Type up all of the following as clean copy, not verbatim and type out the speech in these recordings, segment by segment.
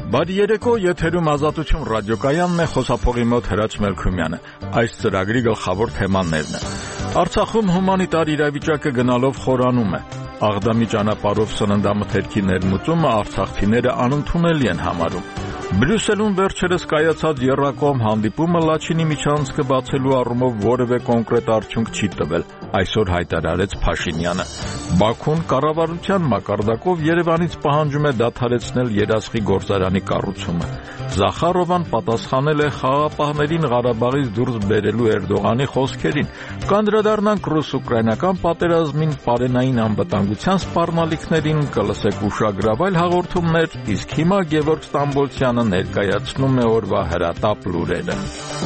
Բարի երեկո, եթերում Ազատություն ռադիոկայանն է, խոսափողի մոտ Հրաչ Մելքումյանը։ Այս ծրագրի գլխավոր թեմաներն են։ Արցախում հումանիտար իրավիճակը գնալով խորանում է։ Աղդամի ճանապարհով սննդամթերքի ներմուծումը արցախցիները անընդունելի են համարում։ Բրյուսելում վերջերս կայացած եռակողմ հանդիպումը Լաչինի միջանցքը բացելու առումով որևէ կոնկրետ արդյունք չի տվել, այսօր հայտարարեց Փաշինյանը։ Բաքուն կառավարության մակարդակով Երևանից պահանջում է դադարեցնել երասխի գործարանի կառուցումը։ Զախարովան պատասխանել է խաղաղապահներին Ղարաբաղից դուրս բերելու Էրդողանի խոսքերին։ Կանդրադառնանք ռուս-ուկրաինական պատերազմին, պարենային անվտանգության սպառնալիքներին, կլսեք ուշագրավայր հաղորդումներ, իսկ հիմա Գևորգ Ստամբոլցյանը ներկայացնում է օրվա հրատապ լուրերը։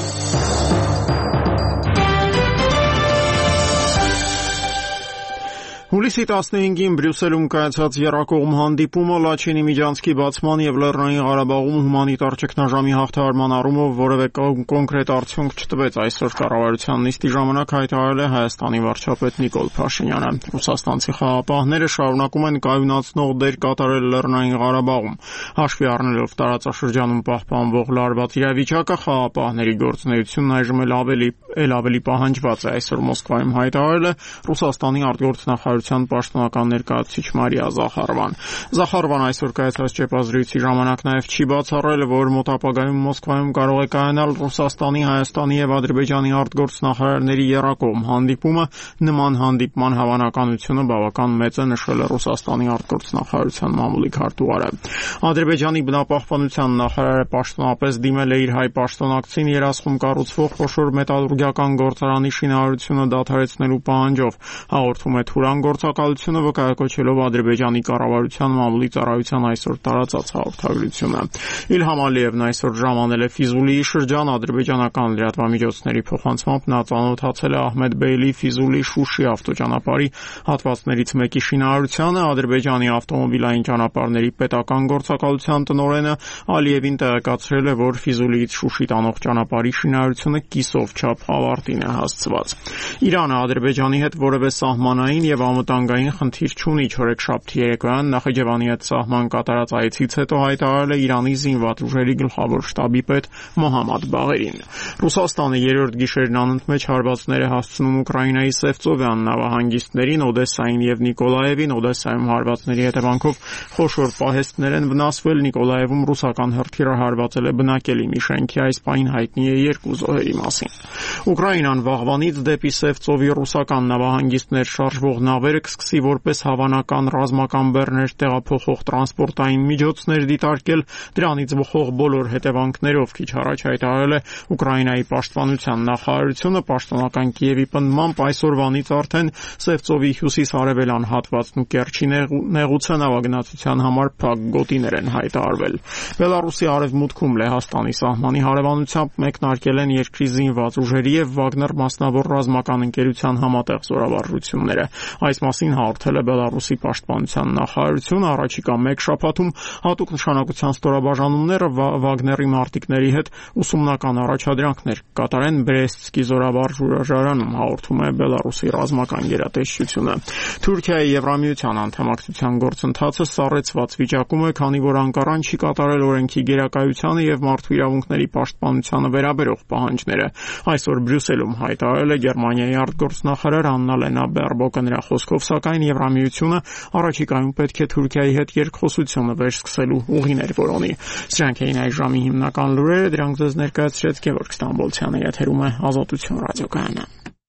Հուլիսի 15-ին Բրյուսելում կայացած եռակողմ հանդիպումը Լաչինի միջանցքի բացման եւ Լեռնային Ղարաբաղում հումանիտար ճգնաժամի հաղթահարման առումով որևէ կոնկրետ արդյունք չտվեց, այսօր կառավարության նիստի ժամանակ հայտարարել է Հայաստանի վարչապետ Նիկոլ Փաշինյանը։ Ռուսաստանցի խաղաղապահները շարունակում են կայունացնող դեր կատարել Լեռնային Ղարաբաղում։ Հաշվի առնելով տարածաշրջանում պահպանվող լարված իրավիճակը, խաղաղապահների գործունեությունն այժմ ավելի պահանջված է, այսօր Մոսկվայում հայտարարել է Ռուսաստանի արտգործնախարարության պաշտոնական ներկայացուցիչ Մարիա Զախարովան։ Զախարովան այսօր կայացած ճեպազրույցի ժամանակ նաև չի բացառել, որ մոտ ապագայում Մոսկվայում կարող է կայանալ Ռուսաստանի, Հայաստանի եւ Ադրբեջանի արտգործնախարարների եռակողմ հանդիպումը։ Նման հանդիպման հավանականությունը բավական մեծ է, նշել է Ռուսաստանի արտգործնախարարության մամուլի քարտուղարը։ Ադրբեջանի բնապահպանության նախարարը պաշտոնապես դիմել է իր հայ պաշտոնակցին երասխում կառուցվող խոշոր մետալուրգիական գործարանի շինարարությունը դադարեցնելու պահանջով։ Հաղորդում է Թուրան գործակալությունը, վկայակոչելով Ադրբեջանի կառավարության մամուլի ծառայության այսօր տարածած հաղորդագրությունը։ Իլհամ Ալիևն այսօր ժամանել է Ֆիզուլիի շրջան, ադրբեջանական լրատվամիջոցների փոխանցմամբ նա ծանոթացել է Ահմեդ Բեյլի Ֆիզուլի-Շուշի ավտոճանապարհի հատվածներից մեկի շինարարությանը։ Ադրբեջանի ավտոմոբիլային ճանապարհների պետական գործակալության տնօրենը Ալիևին տեղեկացրել է, որ Ֆիզուլիից Շուշի տանող ճանապարհի շինարարությունը կիսով չափ ավարտին է հասցված։ Իրանը Ադրբեջանի հետ որևէ սահմանային եւ անվտանգային խնդիր չունի։ Չորեքշաբթի երեկոյան Նախիջևանի հետ սահման կատարած այցից հետո հայտարարել է Իրանի զինված ուժերի գլխավոր շտաբի պետ Մոհամմադ Բաղերին։ Ռուսաստանը երրորդ գիշերն անընդմեջ հարվածներ է հասցնում Ուկրաինայի Սևծովյան նավահանգիստներին, Օդեսային եւ Նիկոլաևին։ Օդեսայում հարվածների հետևանքով խոշոր պահեստներ են վնասվել։ Նիկոլաևում ռուսական հրթիռը հարվածել է բնակելի մի շենքի, այս պահին հայտնի է 2 զոհերի մասին։ Ուկրաինան վաղվանից դեպի Սևծովի ռուսական նավահանգիստներ շարժվող նավերը կսկսի որպես հավանական ռազմական բեռներ տեղափոխող տրանսպորտային միջոցներ դիտարկել, դրանից բխող բոլոր հետևանքներով քիչ առաջ հայտարարել է Ուկրաինայի պաշտպանության նախարարությունը։ Պաշտոնական Կիևի պնդմամբ այսօրվանից արդեն Սևծովի հյուսիս-արևելյան հատվածն ու Կերչի նեղուցը նավագնացության համար փակ գոտիներ են հայտարարվել։ Բելարուսի արևմուտքում Լեհաստանի սահմանի հարևանությամբ մեկնարկել են երկրի զինված ուժերի եւ Վագներ մասնավոր ռազմական ընկերության համատեղ զորավարժությունները։ Այս մասին հաղորդել է Բելարուսի պաշտպանության նախարարությունը։ Առաջիկա մեկ շաբաթում հատուկ նշանակության ստորաբաժանումները Վագների մարտիկների հետ ուսումնական առաջադրանքներ կկատարեն Բրեստսկի զորավարժարանում, հաղորդում է Բելարուսի ռազմական գերատեսչությունը։ Թուրքիայի Եվրամիության անդամակցության գործընթացը սառեցված վիճակում է, քանի որ Անկարան չի կատարել օրենքի գերակայությանը եւ մարդու իրավունքների պաշտպանությանը վերաբերող պահանջները։ Այսօր Բրյուսելում հայտարարել է Գերմանիայի արտգործնախարար Աննա Լենա Բերբոկը։ Նրա խոսքով սակայն Եվրամիությունը առաջիկայում պետք է Թուրքիայի հետ երկխոսությունը վերսկսելու ուղիներ որոնի։ Սրանք էին այս ժամի հիմնական լուրերը, դրանք ձեզ ներկայացրեց Գևորգ Ստամբոլցյանը, եթերում է Ազատություն ռադիոկայանը։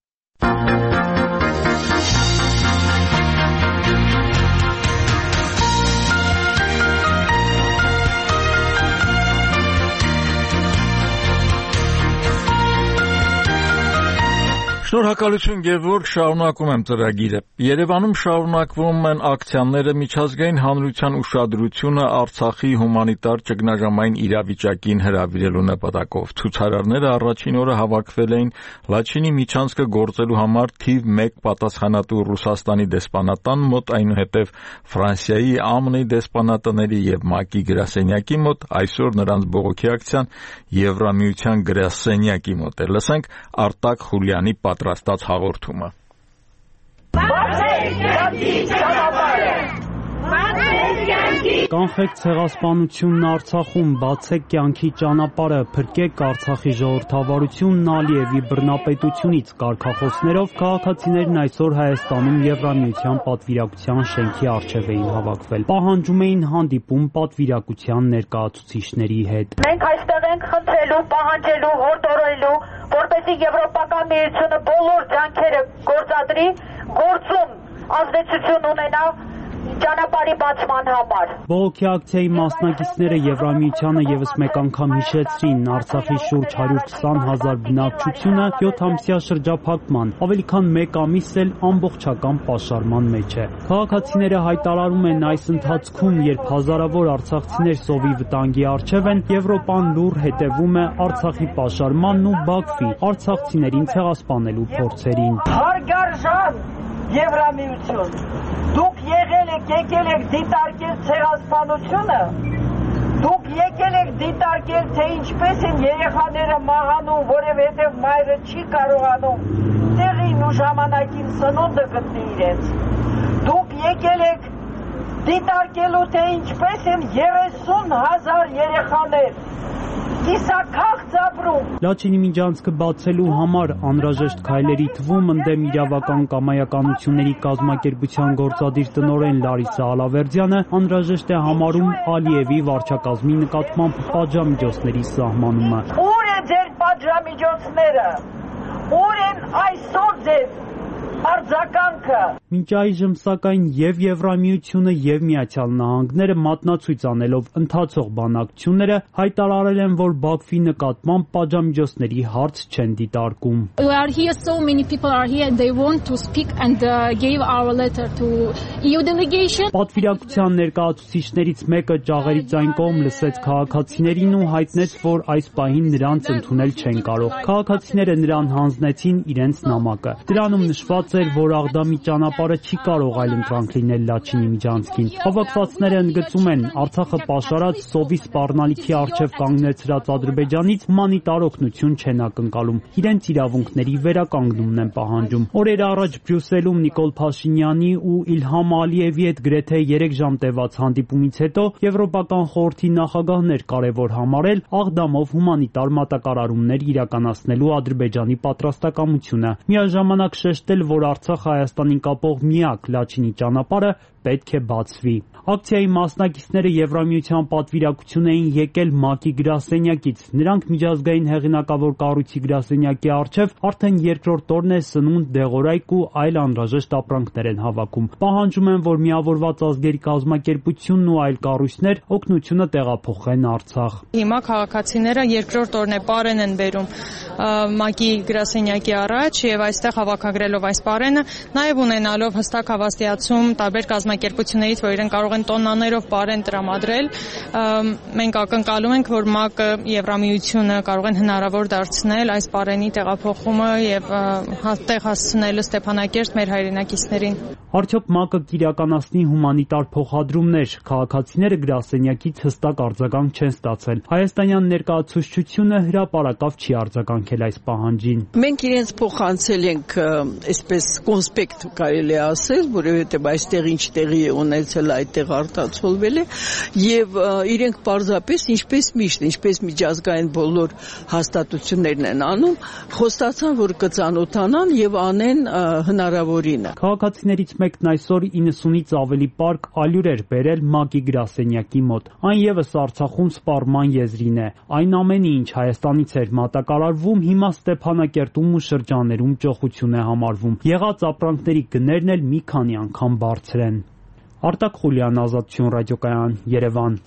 Շնորհակալություն Գևորգ, շարունակում եմ ծրագիրը։ Երևանում շարունակվում են ակցիաները միջազգային հանրության ուշադրությունը Արցախի հումանիտար ճգնաժամային իրավիճակին հրավիրելու նպատակով։ Ցուցարարները առաջին օրը հավաքվել էին Լաչինի միջանցքը գործելու համար թիվ 1 պատասխանատու Ռուսաստանի դեսպանատան մոտ, այնուհետև Ֆրանսիայի, ԱՄՆ-ի դեսպանատների եւ ՄԱԿ-ի գրասենյակի մոտ, այսօր նրանց բողոքի ակցիան Եվրամիության գրասենյակի մոտ է։ Լսենք Արտակ Խուլյանի պատրաստած հաղորդումը։ Բացեք կյանքի ճանապարհը։ Բացեք կյանքի Կանխեք ցեղասպանությունն Արցախում, բացեք կյանքի ճանապարհը, փրկեք Արցախի ժողովրդավարությունն Ալիևի բռնապետությունից կարգախոսներով քաղաքացիներն այսօր Հայաստանում Եվրամիության պատվիրակության շենքի առջև էին հավաքվել։ Պահանջում էին հանդիպում պատվիրակության ներկայացուցիչների հետ։ Մենք այստեղ ենք խնդրելու, պահանջելու, հորդորելու, որպեսզի Եվրոպական միությունը բոլոր ջանքերը գործադրի, գործում ազդեցություն ունենա ճանապարհի բացման համար։ Բողոքի ակցիայի մասնակիցները Եվրամիությանը եւս մեկ անգամ հիշեցրին Արցախի շուրջ 120,000 բնակչությունը 7-ամսյա շրջափակման, ավելի քան 1 ամիս էլ ամբողջական պաշարման մեջ է։ Քաղաքացիները հայտարարում են այս ընթացքում, երբ հազարավոր արցախցիներ սովի վտանգի առջև են, Եվրոպան լուռ հետևում է Արցախի պաշարմանն ու Բաքվի արցախցիներին ցեղասպանելու փորձերին։ Հարգարժան Եվրամիություն, դուք եկել եք դիտարկել ցեղասպանությունը, դուք եկել եք դիտարկել, թե ինչպես են երեխաները մահանում, որովհետև մայրը չի կարողանում տեղին ու ժամանակին սնունդը գտնի իրենց։ Դուք եկել եք դիտարկելու, թե ինչպես են 30,000 երեխաներ կիսաքաղց ապրում։ Լաչինի միջանցքը բացելու համար անհրաժեշտ քայլերի թվում ընդդեմ իրավական կամայականությունների կազմակերպության գործադիր տնօրեն Լարիսա Ալավերդյանը անհրաժեշտ է համարում Ալիևի վարչակազմի նկատմամբ պատժամիջոցների սահմանումը։ Ուր է ձեր պատժամիջոցները։ Ուր են այսօր ձեր արձագանքը։ Մինչ այժմ սակայն եւ Եվրամիությունը եւ Միացյալ Նահանգները մատնացույց անելով ընթացող բանակցությունները հայտարարել են, որ Բաքվի նկատմամբ պատժամիջոցների հարց չեն դիտարկում։ We are here, so many people are here and they want to speak and gave our letter to EU delegation. Պատվիրակության ներկայացուցիչներից մեկը ճաղերից այն կողմ լսեց քաղաքացիներին ու հայտնեց, որ այս պահին նրանց ընդունել չեն կարող։ Քաղաքացիները նրան հանձնեցին իրենց նամակը։ Դրանում նշված էր, որ Աղդամի ճանապարհը չի կարող այլ ընտրանք լինել Լաչինի միջանցքին։ Հավաքվածները ընդգծում են, Արցախը պաշարած սովի սպառնալիքի առջև կանգնեցրած Ադրբեջանից հումանիտար օգնություն չեն ակնկալում, իրենց իրավունքների վերականգնումն են պահանջում։ Օրեր առաջ Բրյուսելում Նիկոլ Փաշինյանի ու Իլհամ Ալիևի հետ գրեթե 3 ժամ տևած հանդիպումից հետո Եվրոպական խորհրդի նախագահն էր կարևոր համարել Աղդամով հումանիտար մատակարարումներ իրականացնելու Ադրբեջանի պատրաստակամությունը։ Միաժամանակ շեշտել, որ Արցախ Հայաստանին կապող միակ Լաչինի ճանապարհը պետք է բացվի։ Ակցիայի մասնակիցները Եվրամիության պատվիրակություն էին եկել ՄԱԿ-ի գրասենյակից։ Նրանք միջազգային հեղինակավոր կառույցի գրասենյակի առջև արդեն երկրորդ օրն է սնունդ, դեղորայք ու այլ անհրաժեշտ ապրանքներ են հավաքում։ Պահանջում են, որ Միավորված ազգերի կազմակերպությունն ու այլ կառույցներ օգնությունը տեղափոխեն Արցախ։ Հիմա քաղաքացիները երկրորդ օրն է պարեն են բերում ՄԱԿ-ի գրասենյակի առաջ եւ այստեղ հավաքագրելով այս պարենը, նաեւ ունենալով հստակ հավաստիացում տարբեր կազմակերպություններից, որ իրենք կարող են տոննաներով պարեն տրամադրել, մենք ակնկալում ենք, որ ՄԱԿ-ը, Եվրամիությունը կարող են հնարավոր դարձնել այս պարենի տեղափոխումը եւ տեղ հասցնելը Ստեփանակերտ մեր հայրենակիցներին։ Արդյոք ՄԱԿ-ը կիրականացնի հումանիտար փոխադրումներ, քաղաքացիները գրասենյակից հստակ արձագանք չեն ստացել։ Հայաստանյան ներկայացուցչությունը հրապարակավ չի արձագանքել այս պահանջին։ Մենք իրենց փոխանցել ենք այսպես կոնսպեկտ կարելի ասել, որովհետև այստեղ ինչ տեղի է ունեցել, այդտեղ արտացոլվել է եւ իրենք պարզապես ինչպես միշտ, ինչպես միջազգային բոլոր հաստատություններն են անում, խոստացան, որ կծանոթանան եւ անեն հնարավորինը։ Քաղաքացիներից մեկն այսօր 90-ից ավելի պարկ ալյուր էր բերել ՄԱԿ-ի գրասենյակի մոտ։ Այն եւս Արցախում սպառման եզրին է։ Այն ամենը, ինչ Հայաստանից էր մատակարարվում, հիմա Ստեփանակերտում ու շրջաներում ճոխություն է համարվում։ Եղած ապրանքների գներն էլ մի քանի անգամ բարձր են։ Արտակ Խուլյան, Ազատություն ռադիոկայան, Երևան։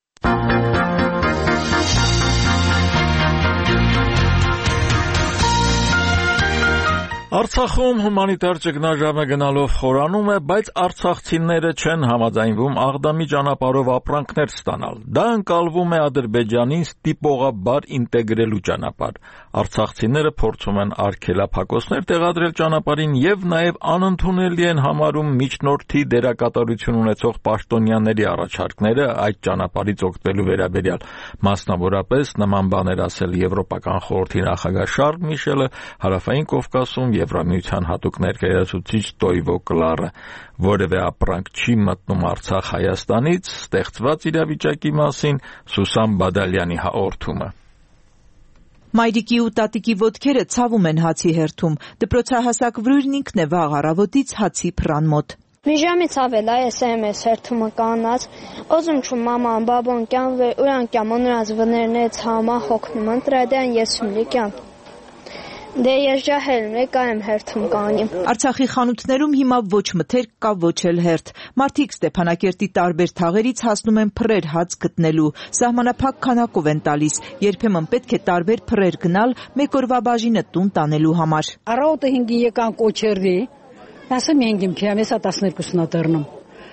Արցախում հումանիտար ճգնաժամը գնալով խորանում է, բայց արցախցիները չեն համաձայնվում Աղդամի ճանապարհով ապրանքներ ստանալ։ Դա ընկալվում է Ադրբեջանին ստիպողաբար ինտեգրելու ճանապարհ։ Արցախցիները փորձում են արգելափակոցներ տեղադրել ճանապարհին եւ նաեւ անընդունելի են համարում միջնորդի դերակատարություն ունեցող պաշտոնյաների առաջարկները այդ ճանապարհից օգտվելու վերաբերյալ։ Մասնավորապես նման բաներ ասել Եվրոպական խորհրդի նախագահ Շարլ Միշելը, Հարավային Կովկասում Եվրամիության հատուկ ներկայացուցիչ Տոյվո Կլարը, որևէ ապրանք չի մտնում Արցախ Հայաստանից, ստեղծված իրավիճակի մասին Սուսան Բադալյանի հաղորդումը։ Մայրիկի ու տատիկի ոտքերը ցավում են հացի հերթում, դպրոցահասակ վրույրն ինքն է վաղ առավոտից հացի փռան մոտ։ Մի ժամից ավել SMS հերթումը կանած, օզում չում մաման, բաբոն կյան ուրան կյամ ունրած վներնեց համա հոգնում ընտրադյան եսումլի կյան։ Դե ես ջահելն է կայեմ հերթում կանիմ։ Արցախի խանութներում հիմա ոչ մթերք կա ոչ էլ հերթ։ Մարդիկ Ստեփանակերտի տարբեր թաղերից հասնում են փռեր հաց գտնելու, սահմանափակ քանակով են տալիս, երբեմն պետք է տարբեր փռեր գնալ մեկ օրվա բաժինը տուն տանելու համար։ Առավոտը 5-ին եկան կոչերդի, ասեմ 5-ին քիամ էսա 12-ն դեռնում։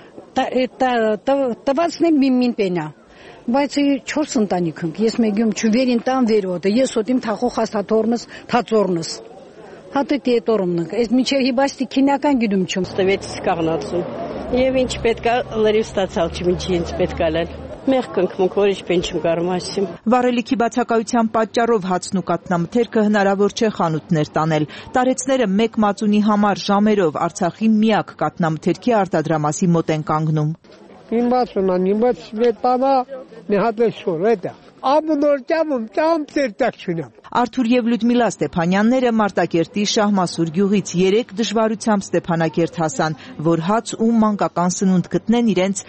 Տվածնեմ մին պենա։ Բայց 4 ընտանիք ենք, ես մեգյում չվերին տան վերոտը, ես ոտիմ թախող հաստաթորնս, թածորնս։ Հատը տետորումն ենք, ես միջև հիբաստի քինական գիդում չում։ Ստվեցից կաղնացում, և ինչ պետք է լրիվ ստացալ չմ ինչի ինձ պետք ալել։ Մեղք ընկմունք, որ ինչ պեն չմ կարում ասիմ։ Վառելիքի բացակայության պատճառով հացն ու կատնամթերքը հնարավոր չէ խանութներ տանել։ Տարեցները մեկ մածունի համար ժամերով Արցախի միակ կատնամթերքի արտադրամասի մոտ են կանգնում։ Արթուր եւ Լյուդմիլա Ստեփանյանները Մարտակերտի Շահմասուր գյուղից 3 դժվարությամբ Ստեփանակերտ հասան, որ հաց ու մանկական սնունդ գտնեն իրենց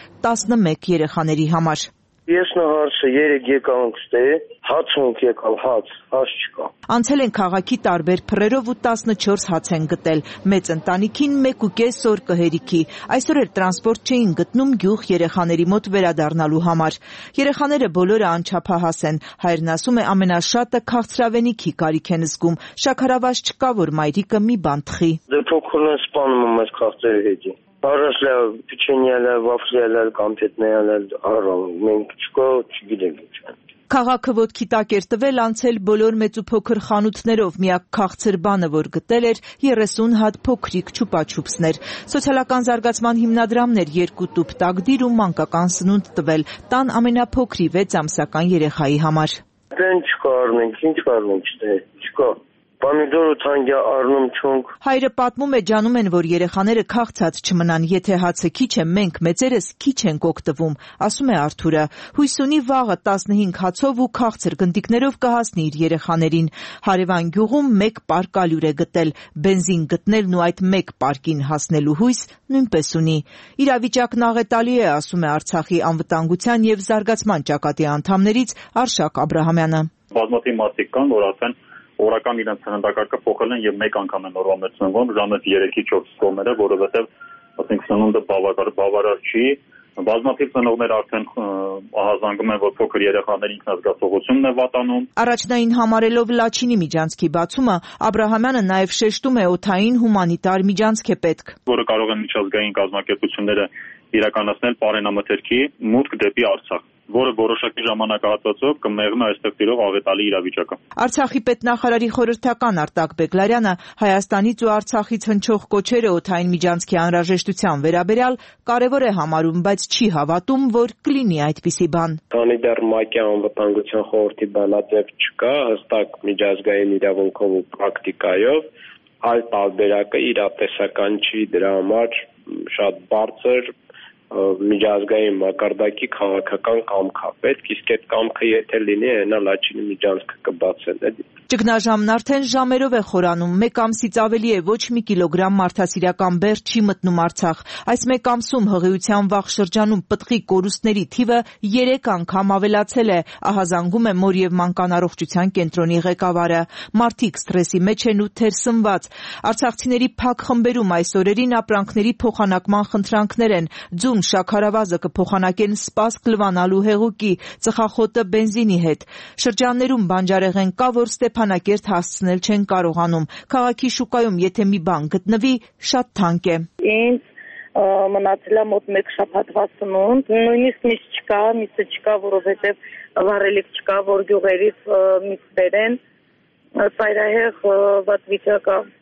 11 երեխաների համար։ Ես նահարցը 3 եկանք ստե, հաց ունք եկալ, հաց չկա։ Անցել են քաղաքի տարբեր փռերով ու 14 հաց են գտել, մեծ ընտանիքին 1.5 օր կհերիքի, այսօր էլ տրանսպորտ չէին գտնում գյուղ երեխաների մոտ վերադառնալու համար։ Երեխաները բոլորը անչափահաս են, հայրն ասում է ամենաշատը քաղցրավենիքի կարիք են զգում, շաքարավազ չկա, որ մայրիկը մի բան թխի։ Դե փոքրն են սպանում եմ այս քաղցրերի հետի։ Առասլա պիչենյալը, վաֆլյալը, կամպետնյալը, առալ, մենք չկա, չգիտենք ինչ են։ Քաղաքը ոտքի տակ էր տվել անցել բոլոր մեծ ու փոքր խանութներով, միակ քաղցր բանը, որ գտել էր 30 հատ փոքրիկ չուպաչուպսներ։ Սոցիալական զարգացման հիմնադրամն էր 2 տուփ տակդիր ու մանկական սնունդ տվել տան ամենափոքրի 6 ամսական երեխայի համար։ Դեն չկա առնենք, ինչ առնենք, չկա։ Պամիդորը թանկյա առնում չունք։ Հայրը պատմում է, ջանում են, որ երեխաները քաղցած չմնան, եթե հացը քիչ է, մենք մեծերս քիչ ենք օգտվում, ասում է Արթուրը։ Հույս ունի վաղը 15 հացով ու քաղցր գնդիկներով կհասնի իր երեխաներին։ Հարևան գյուղում 1 պարկ ալյուր է գտել, բենզին գտնելն ու այդ 1 պարկին հասնելու հույս նույնպես ունի։ Իրավիճակն աղետալի է, ասում է Արցախի անվտանգության եւ զարգացման ճակատի անդամներից Արշակ Աբրահամյանը։ Բազմաթիվ մարդիկ կան, որ ասեն օրական իրենց սննդակարգը փոխել են եւ մեկ անգամ են օրվա մեջ սնվում, ժամը 3-ից 4 կողմերը, որովհետեւ ասենք սնունդը բավարար չի։ Բազմաթիվ ծնողներ արդեն ահազանգում են, որ փոքր երեխաների ինքնազգացողությունն է վատանում։ Առաջնային համարելով Լաչինի միջանցքի բացումը, Աբրահամյանը նաև շեշտում է օդային հումանիտար միջանցք է պետք, որը կարող են միջազգային կազմակերպությունները իրականացնել պարենամթերքի մուտք դեպի Արցախ, որը որոշակի ժամանակահատվածով կմեղմի այստեղ տիրող աղետալի իրավիճակը։ Արցախի պետնախարարի խորհրդական Արտակ Բեգլարյանը Հայաստանից ու Արցախից հնչող կոչերը օդային միջանցքի անհրաժեշտության վերաբերյալ կարևոր է համարում, բայց չի հավատում, որ կլինի այդպիսի բան։ Քանի դեռ ՄԱԿ-ի անվտանգության խորհրդի բանաձև չկա, հստակ միջազգային իրավունքով ու պրակտիկայով, այլ տարբերակը իրատեսական չի, դրա համար շատ բարձր միջազգային մակարդակի քաղաքական կամք է պետք, իսկ այդ կամքը եթե լինի, այնա Լաչինի միջանցքը կբացեն։ Ճգնաժամն արդեն ժամերով է խորանում, 1 ամսից ավելի է ոչ մի կիլոգրամ մարդասիրական բեռ չի մտնում Արցախ։ Այս 1 ամսում հղիության վաղ շրջանում պտղի կորուստների թիվը 3 անգամ ավելացել է, ահազանգում է մոր եւ մանկան առողջության կենտրոնի ղեկավարը։ Մարդիկ սթրեսի մեջ են ու թերսնված։ Արցախցիների փակ խմբերում այս օրերին ապրանքների փոխանակման խնդրանքներ են։ Շաքարավազը կփոխանակեն սպասք լվանալու հեղուկի, ծխախոտը բենզինի հետ։ Շրջաններում բանջարեղեն կա, որ Ստեփանակերտ հասցնել չեն կարողանում։ Քաղաքի շուկայում եթե մի բան գտնվի, շատ թանկ է։ Ինձ մնացել է մոտ 1 շաբաթվա սնունդ, նույնիսկ միսը չկա, որովհետև վառելիք չկա, որ գյուղերից միս բերեն։ Ծայրահեղ վատ վիճակա։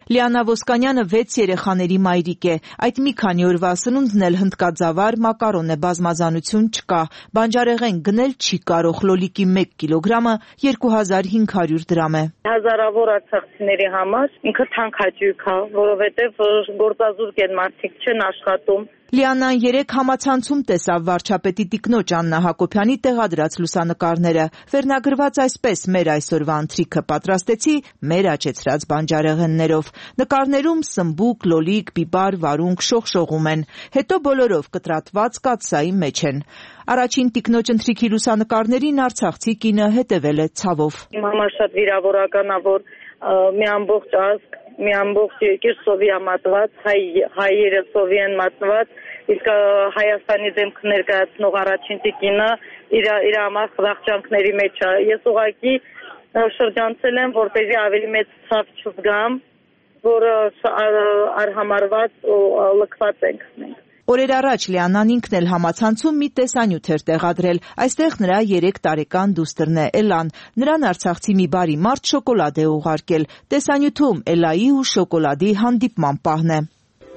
Լիանա Ոսկանյանը 6 երեխաների մայրիկ է։ Այդ մի քանի օրվա սնունդն էլ հնդկածավար, մակարոն է, բազմազանություն չկա։ Բանջարեղեն գնել չի կարող, լոլիկի 1 կիլոգրամը 2500 դրամ է։ Հազարավոր արցախցիների համար ինքը թանկ հաճույք է, որովհետև գործազուրկ են, մարդիկ չեն աշխատում։ Լիանան 3 համացանցում տեսավ վարչապետի տիկնոջ Աննա Հակոբյանի տեղադրած լուսանկարները։ Վերնագրված այսպես՝ մեր այսօրվա ընթրիքը պատրաստեցի մեր աճեցրած բանջարեղեններով։ Նկարներում սմբուկ, լոլիկ, բիբար, վարունգ շողշողում են։ Հետո բոլորով կտրատված կաթսայի մեջ են։ Առաջին տիկնոջ ընթրիքի լուսանկարներին արցախցի կինը հետևել է ցավով։ Իմ համար շատ վիրավորական է, որ մի ամբողջ ազգ, մի ամբողջ երկիր սովի է մատված, հայերը սովի են մատնված, իսկ Հայաստանի դեմք ներկայացնող առաջին տիկինը իր համար խղճանքների մեջ է։ Ես ուղղակի շրջանցել եմ, որպեսզի ավելի մեծ ցավ չզգամ, որ արհամարված ու լքված ենք մենք։ Օրեր առաջ Լիանան ինքն էլ համացանցում մի տեսանյութ էր տեղադրել։ Այստեղ նրա 3 տարեկան դուստրն է Էլան։ Նրան արցախցի մի բարի մարդ շոկոլադ է ուղարկել։ Տեսանյութում Էլայի ու շոկոլադի հանդիպման պահն է։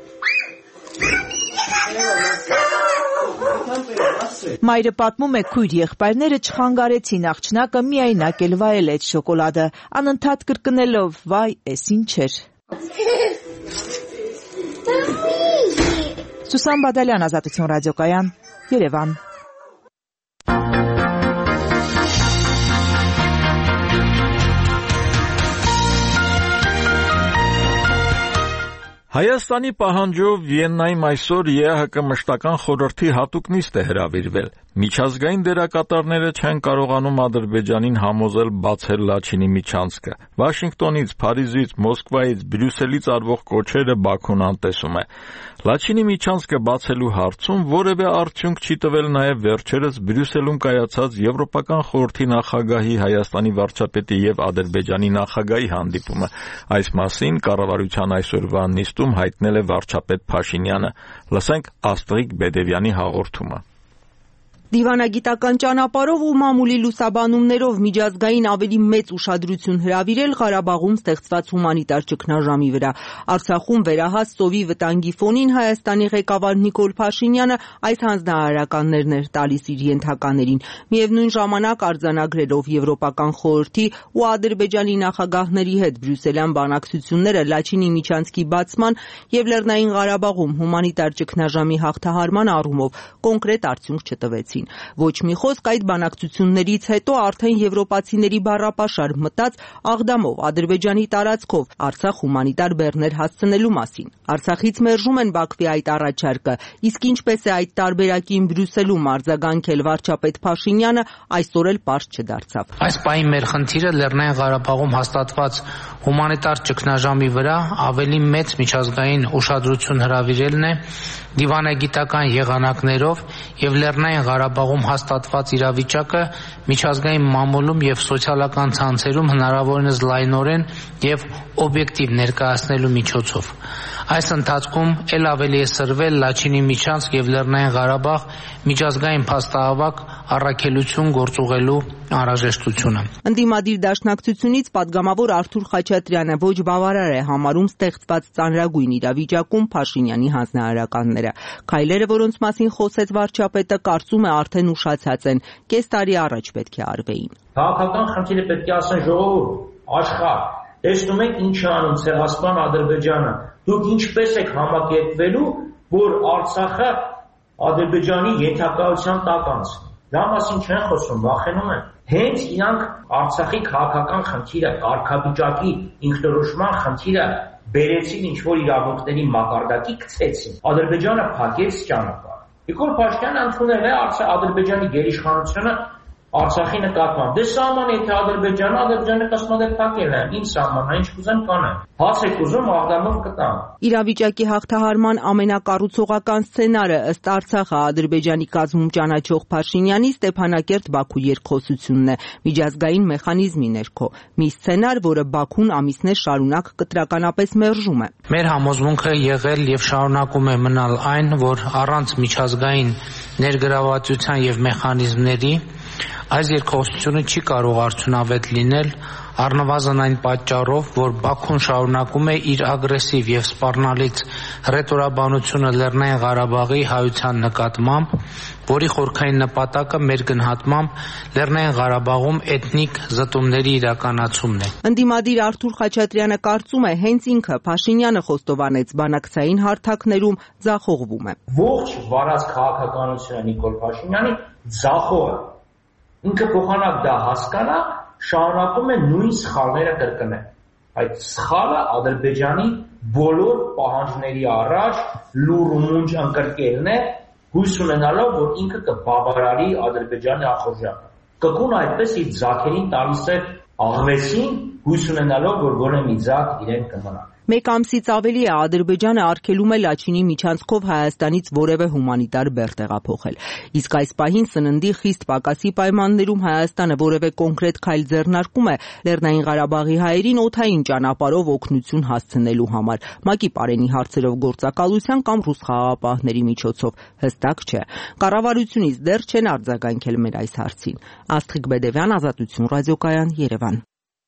Մայրը պատմում է, քույր եղբայրները չխանգարեցին աղջնակը միայնակ էլ վայել այդ շոկոլադը, անընդհատ կրկնելով՝ վայ, էս ինչ էր։ Սուսան Բադալյան, Ազատություն ռադիոկայան, Երևան։ Հայաստանի պահանջով Վիեննայում այսօր ԵԱՀԿ մշտական խորհրդի հատուկ նիստ է հրավիրվել։ Միջազգային դերակատարները չեն կարողանում Ադրբեջանին համոզել բացել Լաչինի միջանցքը։ Վաշինգտոնից, Փարիզից, Մոսկվայից, Բրյուսելից արվող կոչերը Բաքուն անտեսում է։ Լաչինի միջանցքը բացելու հարցում որևէ արդյունք չի տվել նաև վերջերս Բրյուսելում կայացած Եվրոպական խորհրդի նախագահի, Հայաստանի վարչապետի եւ Ադրբեջանի նախագահի հանդիպումը։ Այս մասին կառավարության այսօրվա նիստում հայտնել է վարչապետ Փաշինյանը։ Լսենք Աստղիկ Բեդևյանի հաղորդումը։ Դիվանագիտական ճանապարհով ու մամուլի լուսաբանումներով միջազգային ավելի մեծ ուշադրություն հրավիրել Ղարաբաղում ստեղծված հումանիտար ճգնաժամի վրա։ Արցախում վերահաս ծովի վտանգի ֆոնին Հայաստանի ղեկավար Նիկոլ Փաշինյանը այս հանձնարարականներն էր տալիս իր ենթականերին։ Միևնույն ժամանակ արձանագրելով Եվրոպական խորհրդի ու Ադրբեջանի նախագահների հետ բրյուսելյան բանակցությունները Լաչինի միջանցքի բացման եւ Լեռնային Ղարաբաղում հումանիտար ճգնաժամի հաղթահարման առումով կոնկրետ արդյունք չտվեցին։ Ոչ մի խոսք այդ բանակցություններից հետո արդեն եվրոպացիների բառապաշար մտած Աղդամով Ադրբեջանի տարածքով Արցախ հումանիտար բեռներ հասցնելու մասին։ Արցախից մերժում են Բաքվի այդ առաջարկը, իսկ ինչպես է այդ տարբերակին Բրյուսելում արձագանքել վարչապետ Փաշինյանը, այսօր էլ պարզ չդարձավ։ Այս պահին մեր խնդիրը Լեռնային Ղարաբաղում հաստատված հումանիտար ճգնաժամի վրա ավելի մեծ միջազգային ուշադրություն հրավիրելն է դիվանագիտական եղանակներով եւ Լեռնային Ղարաբաղում հաստատված իրավիճակը միջազգային մամուլում եւ սոցիալական ցանցերում հնարավորինս լայնորեն եւ օբյեկտիվ ներկայացնելու միջոցով։ Այս ընթացքում ել ավելի է սրվել Լաչինի միջանցք եւ Լեռնային Ղարաբաղ միջազգային փաստահավաք առաքելություն գործուղելու անհրաժեշտությունը։ Ընդդիմադիր դաշնակցությունից падգամավոր Արթուր Խաչատրյանը ոչ բավարար է համարում ստեղծված ծանրագույն իրավիճակում Փաշինյանի հանձնարարականները։ Քայլերը, որոնց մասին խոսեց վարչապետը, կարծում է արդեն ուշացած են, կես տարի առաջ պետք է արվեին։ Քաղաքական խնդիրը պետք է ասեն ժողովուրդ, աշխարհ, տեսնում եք ինչ է անում Ցեղասպան Ադրբեջանը։ Դուք ինչպես եք համակերպվելու, որ Արցախը Ադրբեջանի ենթակայության տակ անցնի։ Դա մասին չեն խոսում, վախենում են։ Հենց իրանք Արցախի քաղաքական խնդիրը, կարգավիճակի ինքնորոշման խնդիրը բերեցին ինչ-որ իրավունքների մակարդակի գցեցին։ Ադրբեջանը փակեց ճանապարհ։ Նիկոլ Փաշինյանը ընդունել է Ադրբեջանի գերիշխանությունը Արցախի նկատմամբ։ Դե սահման եթե Ադրբեջանը կասում է փակել են, ինչ սահման, ինչ կուզեն կանեն։ Հաց եք ուզում Աղդամով կտան։ Իրավիճակի հաղթահարման ամենակառուցողական սցենարը ըստ Արցախը Ադրբեջանի կազմում ճանաչող Փաշինյանի Ստեփանակերտ-Բաքու երկխոսությունն է միջազգային մեխանիզմի ներքո։ Մի սցենար, որը Բաքուն ամիսներ շարունակ կտրականապես մերժում է։ Մեր համոզմունքը եղել եւ շարունակում է մնալ այն, որ առանց միջազգային ներգրավվածության եւ մեխանիզմների այս երկխոսությունը չի կարող արդյունավետ լինել առնվազն այն պատճառով, որ Բաքուն շարունակում է իր ագրեսիվ եւ սպառնալից ռետորաբանությունը Լեռնային Ղարաբաղի հայության նկատմամբ, որի խորքային նպատակը մեր գնահատմամբ Լեռնային Ղարաբաղում էթնիկ զտումների իրականացումն է։ Ընդդիմադիր Արթուր Խաչատրյանը կարծում է, հենց ինքը Փաշինյանը խոստովանեց բանակցային հարթակներում ձախողվում է։ Ողջ վարած քաղաքականությունը Նիկոլ Փաշինյանի ձախողը։ Ինքը փոխանակ դա հասկանա, շարունակում է նույն սխալները կրկնել։ Այդ սխալը Ադրբեջանի բոլոր պահանջների առաջ լուռ ու մունջ ընկրկելն է, հույս ունենալով, որ ինքը կբավարարի Ադրբեջանի ախորժակը։ Կկուն այդպես իր ձագերին տալիս է աղվեսին, հույս ունենալով, որ գոնե մի ձագ իրեն կմնա։ Մեկ ամսից ավելի է Ադրբեջանը արգելում է Լաչինի միջանցքով Հայաստանից որևէ հումանիտար բեռ տեղափոխել։ Իսկ այս պահին սննդի խիստ պակասի պայմաններում Հայաստանը որևէ կոնկրետ քայլ ձեռնարկում է Լեռնային Ղարաբաղի հայերին օդային ճանապարհով օգնություն հասցնելու համար։ ՄԱԿ-ի պարենի հարցերով գործակալության կամ ռուս խաղաղապահների միջոցով հստակ չէ։ Կառավարությունից դեռ չեն արձագանքել մեր այս հարցին։ Աստղիկ Բեդևյան, Ազատություն ռադիոկայան, Երևան։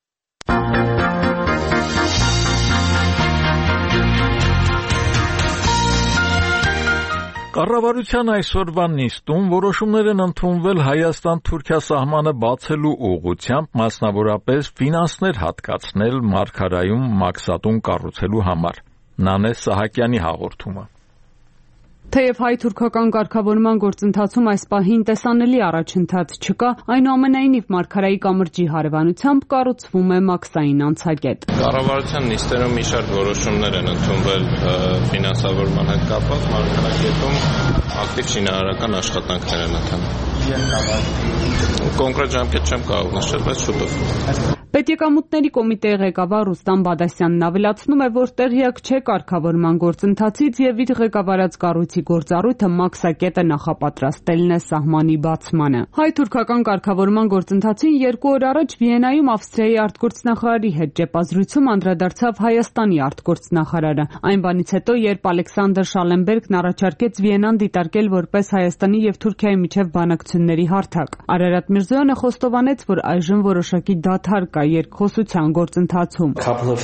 Կառավարության այսօրվա նիստում որոշումներ են ընդունվել Հայաստան-Թուրքիա սահմանը բացելու ուղղությամբ, մասնավորապես ֆինանսներ հատկացնել Մարգարայում մաքսատուն կառուցելու համար։ Նանե Սահակյանի հաղորդումը։ Թեև հայ-թուրքական կարգավորման գործընթացում այս պահին տեսանելի առաջընթաց չկա, այնուամենայնիվ Մարգարայի կամրջի հարևանությամբ կառուցվում է մաքսային անցակետ։ Կառավարության նիստերում մի շարք որոշումներ են ընդունվել ֆինանսավորման հետ կապված, Մարգարակետում ակտիվ շինարարական աշխատանքներ են ընթանում։ Կոնկրետ ժամկետ չեմ կարող նշել, բայց շուտով։ Պետեկամուտների կոմիտեի ղեկավար Ռուստամ Բադասյանն ավելացնում է, որ տեղյակ չէ կարգավորման գործընթացից եւ իր ղեկավարած կառույցի գործառույթը մաքսակետը նախապատրաստելն է սահմանի բացմանը։ Հայ-թուրքական կարգավորման գործընթացին 2 օր առաջ Վիեննայում Ավստրիայի արտգործնախարարի հետ ճեպազրույցում անդրադարձավ Հայաստանի արտգործնախարարը։ Այն բանից հետո, երբ Ալեքսանդր Շալենբերգն առաջարկեց Վիեննան դիտարկել որպես Հայաստանի եւ Թուրքիայի միջև բանակցությունների հարթակ, Արարատ Միրզոյանը խոստովանեց, որ այժմ որոշակի դադար կա երկխոսության գործընթացում։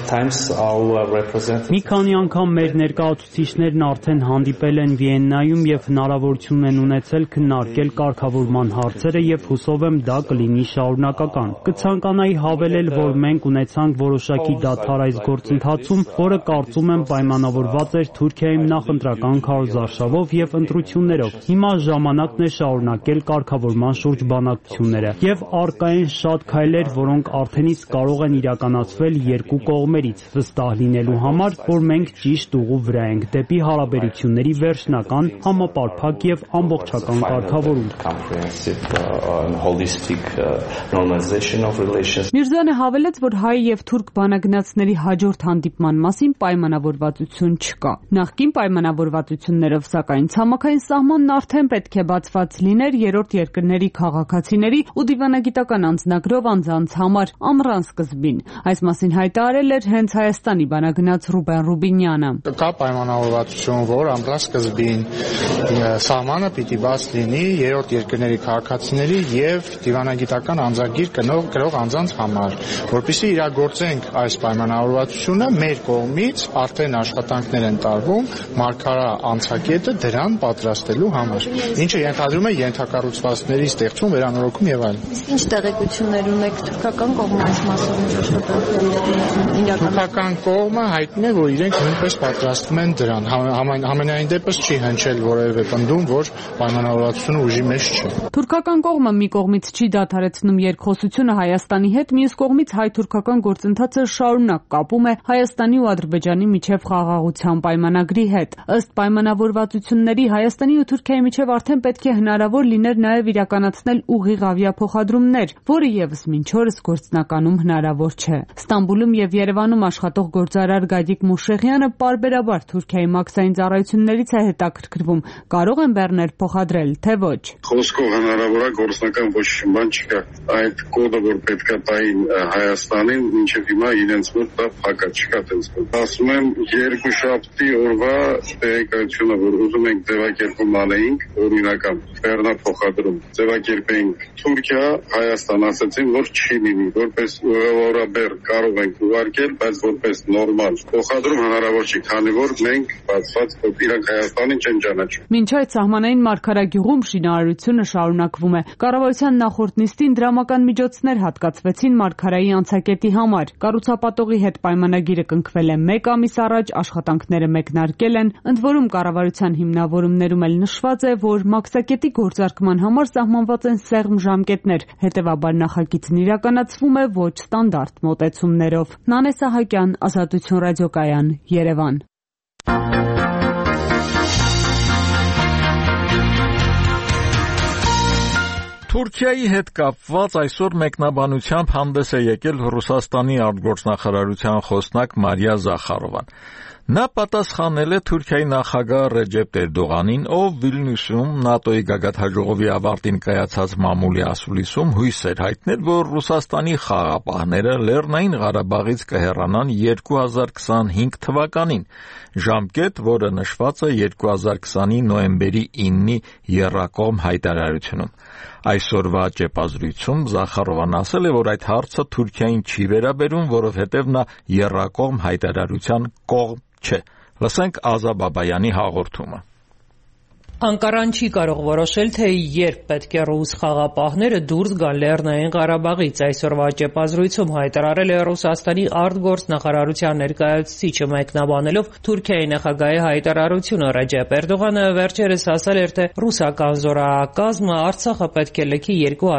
Մի քանի անգամ մեր ներկայացուցիչներն արդեն հանդիպել են Վիեննայում եւ հնարավորություն են ունեցել քննարկել կարգավորման հարցերը եւ հուսով եմ դա կլինի շարունակական։ Կցանկանայի հավելել, որ մենք ունեցանք որոշակի դադար այս գործընթացում, որը կարծում եմ պայմանավորված էր Թուրքիայի նախընտրական քարոզարշավով եւ ընտրություններով։ Հիմա ժամանակն է շարունակել կարգավորման շուրջ բանակցությունները եւ առկա են շատ քայլեր, որոնք արդենից կարող են իրականացվել երկու կողմերից, վստահ լինելու համար, որ մենք ճիշտ ուղու վրա ենք դեպի հարաբերությունների վերջնական, համապարփակ եւ ամբողջական կարգավորում։ Միրզոյանը հավելեց, որ հայ եւ թուրք բանագնացների հաջորդ հանդիպման մասին պայմանավորվածություն չկա։ Նախկին պայմանավորվածություններով, սակայն, ցամաքային սահմանն արդեն պետք է բացված լիներ երրորդ երկրների քաղաքացիների ու դիվանագիտական անձնագրով անձանց համար ամռան սկզբին։ Այս մասին հայտարարել էր հենց Հայաստանի բանագնաց Ռուբեն Ռուբինյանը։ Կա պայմանավորվածություն, որ ամռան սկզբին սահմանը պիտի բաց լինի երրորդ երկրների քաղաքացիների եւ դիվանագիտական անձագիր կրող անձանց համար, որպեսզի իրագործենք այս պայմանավորվածությունը մեր կողմից արդեն աշխատանքներ են տարվում մարգարա անցակետը դրան պատրաստելու համար, ինչը ենթադրում է ենթակառուցվածքների ստեղծում, վերանորոգում եւ այլն։ Ինչ տեղեկություններ ունեք թուրքական կողմի այս մասով աշխատանքների Թուրքական կողմը հայտնի է, որ իրենք նույնպես պատրաստվում են դրան։ Համենայն դեպս չի հնչել որևէ պնդում, որ պայմանավորվածությունը ուժի մեջ չէ։ Թուրքական կողմը մի կողմից չի դադարեցնում երկխոսությունը Հայաստանի հետ, մյուս կողմից հայ-թուրքական գործընթացը շարունակ կապում է Հայաստանի ու Ադրբեջանի միջև խաղաղության պայմանագրի հետ։ Ըստ պայմանավորվածությունների Հայաստանի ու Թուրքիայի միջև արդեն պետք է հնարավոր լիներ նաև իրականացնել ուղիղ ավիափոխադրումներ, որը եւս մինչ օրս գործնականում հնարավոր չէ։ Ստամբուլում եւ Երևանում աշխատող գործարար Գագիկ Մուշեղյանը պարբերաբար Թուրքիայի մաքսային ծառայություններից է հետաքրքրվում։ Կարող են բեռներ փոխադրել, թե ոչ։ Խոսքով հնարավոր է, գործնական ոչ մի բան չկա։ Այդ կոդը, որ պետք է տային Հայաստանին, մինչև հիմա իրենց մոտ դա փակ է, չկա տենց կոդ։ Ասում եմ, երկուշաբթի օրվա տեղեկատվությունը, որ ուզում ենք ձևակերպում անեինք, օրինական բեռնափոխադրում ձևակերպեինք Թուրքիա, Հայաստան, ասացին, որ չի լինի, որպես որպես ուղևորաբեր կարող ենք ուղարկել, բայց որպես նորմալ փոխադրում հնարավոր չի, քանի որ մենք բացված իրանք Հայաստանին չեն ճանաչում։ Մինչ այդ սահմանային Մարգարագյուղում շինարարությունը շարունակվում է։ Կառավարության նախորդ նիստին դրամական միջոցներ հատկացվեցին Մարգարայի անցակետի համար։ Կառուցապատողի հետ պայմանագիրը կնքվել է 1 ամիս առաջ, աշխատանքները մեկնարկել են, ընդ որում կառավարության հիմնավորումներում էլ նշված է, որ մաքսակետի գործարկման համար սահմանված են սեղմ ժամկետներ, հետևաբար նախագիծն իրականացվում է ոչ ստանդարտ մոտեցումներով։ Նանե Սահակյան, Ազատություն ռադիոկայան, Երևան։ Թուրքիայի հետ կապված այսօր մեկնաբանությամբ հանդես է եկել Ռուսաստանի արտգործնախարարության խոսնակ Մարիա Զախարովան։ Նա պատասխանել է Թուրքիայի նախագահ Ռեջեփ Էրդողանին, ով Վիլնյուսում ՆԱՏՕ-ի գագաթնաժողովի ավարտին կայացած մամուլի ասուլիսում հույս էր հայտնել, որ Ռուսաստանի խաղապահները Լեռնային Ղարաբաղից կհեռանան 2025 թվականին, ժամկետ, որը նշված է 2020-ի նոյեմբերի 9-ի եռակողմ հայտարարությունում։ Այսօրվա ճեպազրույցում Զախարովան ասել է, որ այդ հարցը Թուրքիային չի վերաբերում, որովհետև նա եռակողմ հայտարարության կողմ չէ։ Լսենք Ազա Բաբայանի հաղորդումը։ Անկարան չի կարող որոշել, թե երբ պետք է ռուս խաղապահները դուրս գան Լեռնային Ղարաբաղից։ Այսօրվա ճեպազրույցում հայտարարել է Ռուսաստանի արտգործնախարարության ներկայացուցիչը մեկնաբանելով Թուրքիայի նախագահի հայտարարությունը։ Ռեջեփ Էրդողանը վերջերս ասել էր, թե ռուսական զորակազմը Արցախը պետք է լքի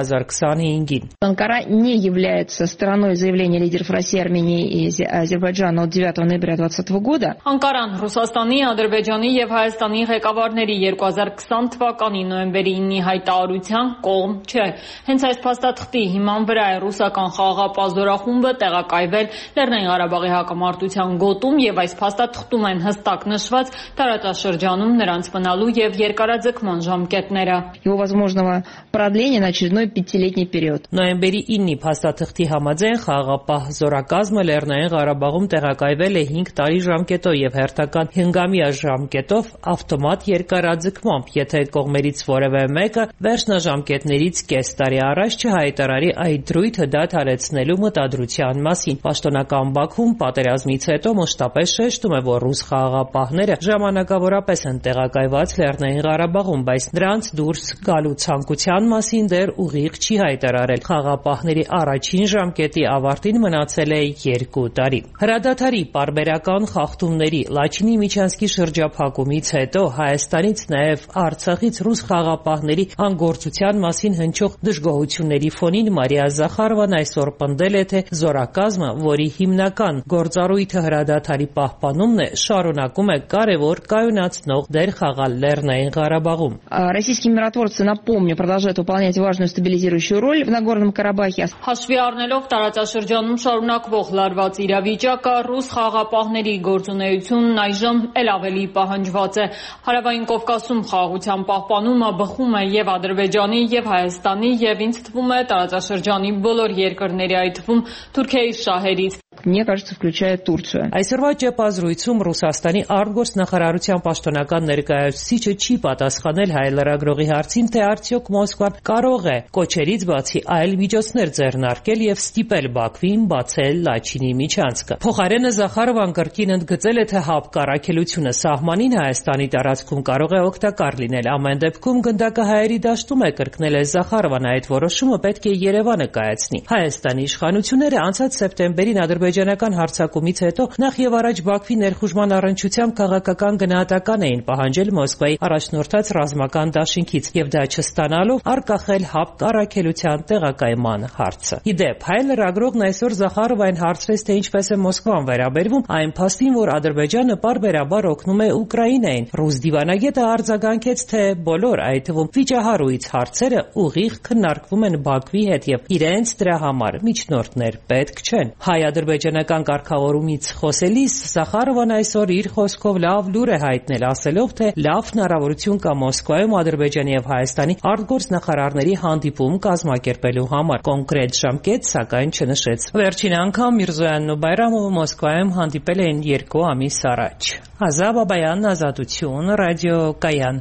2025-ին։ Анкара не является стороной заявления лидеров России, Армении и Азербайджана от 9 ноября 2020 года. Անկարան Ռուսաստանի, Ադրբեջանի եւ Հայաստանի ղեկավարների 2020 թվականի նոյեմբերի 9-ի հայտարարության կողմ չէ։ Հենց այս փաստաթղթի հիման վրա է ռուսական խաղաղապահ զորախումբը տեղակայվել Լեռնային Ղարաբաղի հակամարտության գոտում եւ այս փաստաթղթում են հստակ նշված տարածաշրջանում նրանց մնալու եւ երկարաձգման ժամկետները։ Его возможного продления на очередной 5-летний период. Նոյեմբերի 9-ի փաստաթղթի համաձայն խաղաղապահ զորակազմը Լեռնային Ղարաբաղում տեղակայվել է 5 տարի ժամկետով եւ հերթական 5-ամյա ժամկետով ավտոմատ երկարաձգմամբ, եթե կողմերից որևէ մեկը վերջնաժամկետներից կես տարի առաջ չհայտարարի այդ դրույթը դադարեցնելու մտադրության մասին։ Պաշտոնական Բաքուն պատերազմից հետո մշտապես շեշտում է, որ ռուս խաղաղապահները ժամանակավորապես են տեղակայված Լեռնային Ղարաբաղում, բայց նրանց դուրս գալու ցանկության մասին դեռ ուղիղ չի հայտարարել։ Խաղապահների առաջին ժամկետի ավարտին մնացել է 2 տարի։ Հրադադարի պարբերական խախտումների Լաչինի Միչանսկի շրջափակումից հետո Հայաստանից նաև Արցախից ռուս խաղապահների անգործության մասին հնչող դժգոհությունների ֆոնին Մարիա Զախարովան այսօր պնդել է, թե զորակազմը, որի հիմնական գործառույթը հրադադարի պահպանումն է, շարունակում է կարևոր կայունացնող դեր խաղալ Լեռնային Ղարաբաղում։ Российские миротворцы, напомню, продолжают выполнять важную стабилизирующую роль в Нагорном Карабахе. Հաշվի առնելով տարածաշրջանում շարունակվող լարված իրավիճակը, ռուս խաղապահների գործունեությունն այժմ ել ավելի պահանջված է։ Հարավային Կովկասում խաղաղության պահպանումը բխում է եւ Ադրբեջանի, եւ Հայաստանի, եւ ինձ թվում է տարածաշրջանի բոլոր երկրների, այդ թվում Թուրքիայի շահերից։ Мне кажется, включая Турцию. Այսօրվա ճեպազրույցում Ռուսաստանի արտգործնախարարության պաշտոնական ներկայացուցիչը չի պատասխանել հայ լրագրողի հարցին, թե արդյոք Մոսկվան կարող է կոչերից բացի այլ միջոցներ ձեռնարկել եւ ստիպել Բաքվին բացել Լաչինի միջանցքը։ Փոխարենը Զախարովան կրկին ընդգծել է, թե ՀԱՊԿ առաքելությունը սահմանին Հայաստանի տարածքում կարող է օգտակար լինել։ Ամեն դեպքում գնդակահայերի դաշտում է կրկնել է Զախարովան, այդ որոշումը պետք է Երևանը կայացնի։ Հայաստանի իշխանությունները անցած սեպտեմբերին ադրբեջանական հարձակումից հետո նախ եւ առաջ Բաքվի ներխուժման առնչությամբ քաղաքական գնահատական էին պահանջել Մոսկվայի առաջնորդած ռազմական դաշինքից եւ դա չստանալով արկախել ՀԱՊԿ առաքելության տեղակայման հարցը։ Իդեպ հայ լրագրողն այսօր Զախարովային հարցրեց, թե ինչպես է Մոսկվան վերաբերվում այն փաստին, որ Ադրբեջանը պարբերաբար օգնում է Ուկրաինային։ Ռուս դիվանագետը արձագանքեց, թե բոլոր, այդ թվում վիճահարույց հարցերը ուղիղ քննարկվում են Բաքվի հետ եւ իրենց դրա համար միջնորդներ պետք չեն։ Հայ-ադրբեջանական կարգավորումից խոսելիս Զախարովան այսօր իր խոսքով լավ լուր է հայտնել, ասելով, թե լավ հնարավորություն կա Մոսկվայում Ադրբեջանի եւ Հայաստանի արտգործնախարարների հանդիպում կազմակերպելու համար։ Կոնկրետ ժամկետ սակայն չնշեց։ Վերջին անգամ Միրզոյանն ու Բայրամովը Մոսկվայում հանդիպել էին 2 ամիս առաջ։ Ազա Բաբայան, Ազատություն, ռադիոկայան։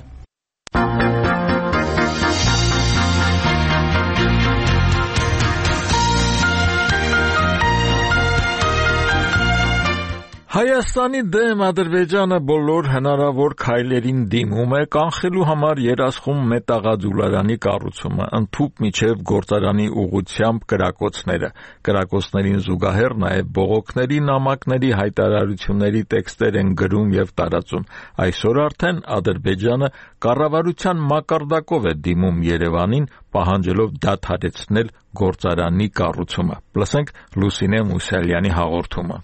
Հայաստանի դեմ Ադրբեջանը բոլոր հնարավոր քայլերին դիմում է կանխելու համար երաշխում մետաղաձուլարանի կառուցումը, ընդհուպ մինչև գործարանի ուղղությամբ կրակոցները, կրակոցներին զուգահեռ նաև բողոքների նամակների հայտարարությունների տեքստեր են գրում եւ տարածում։ Այսօր արդեն Ադրբեջանը կառավարության մակարդակով է դիմում Երևանին, պահանջելով դադարեցնել գործարանի կառուցումը։ Լսենք Լուսինե Մուսալյանի հաղորդումը։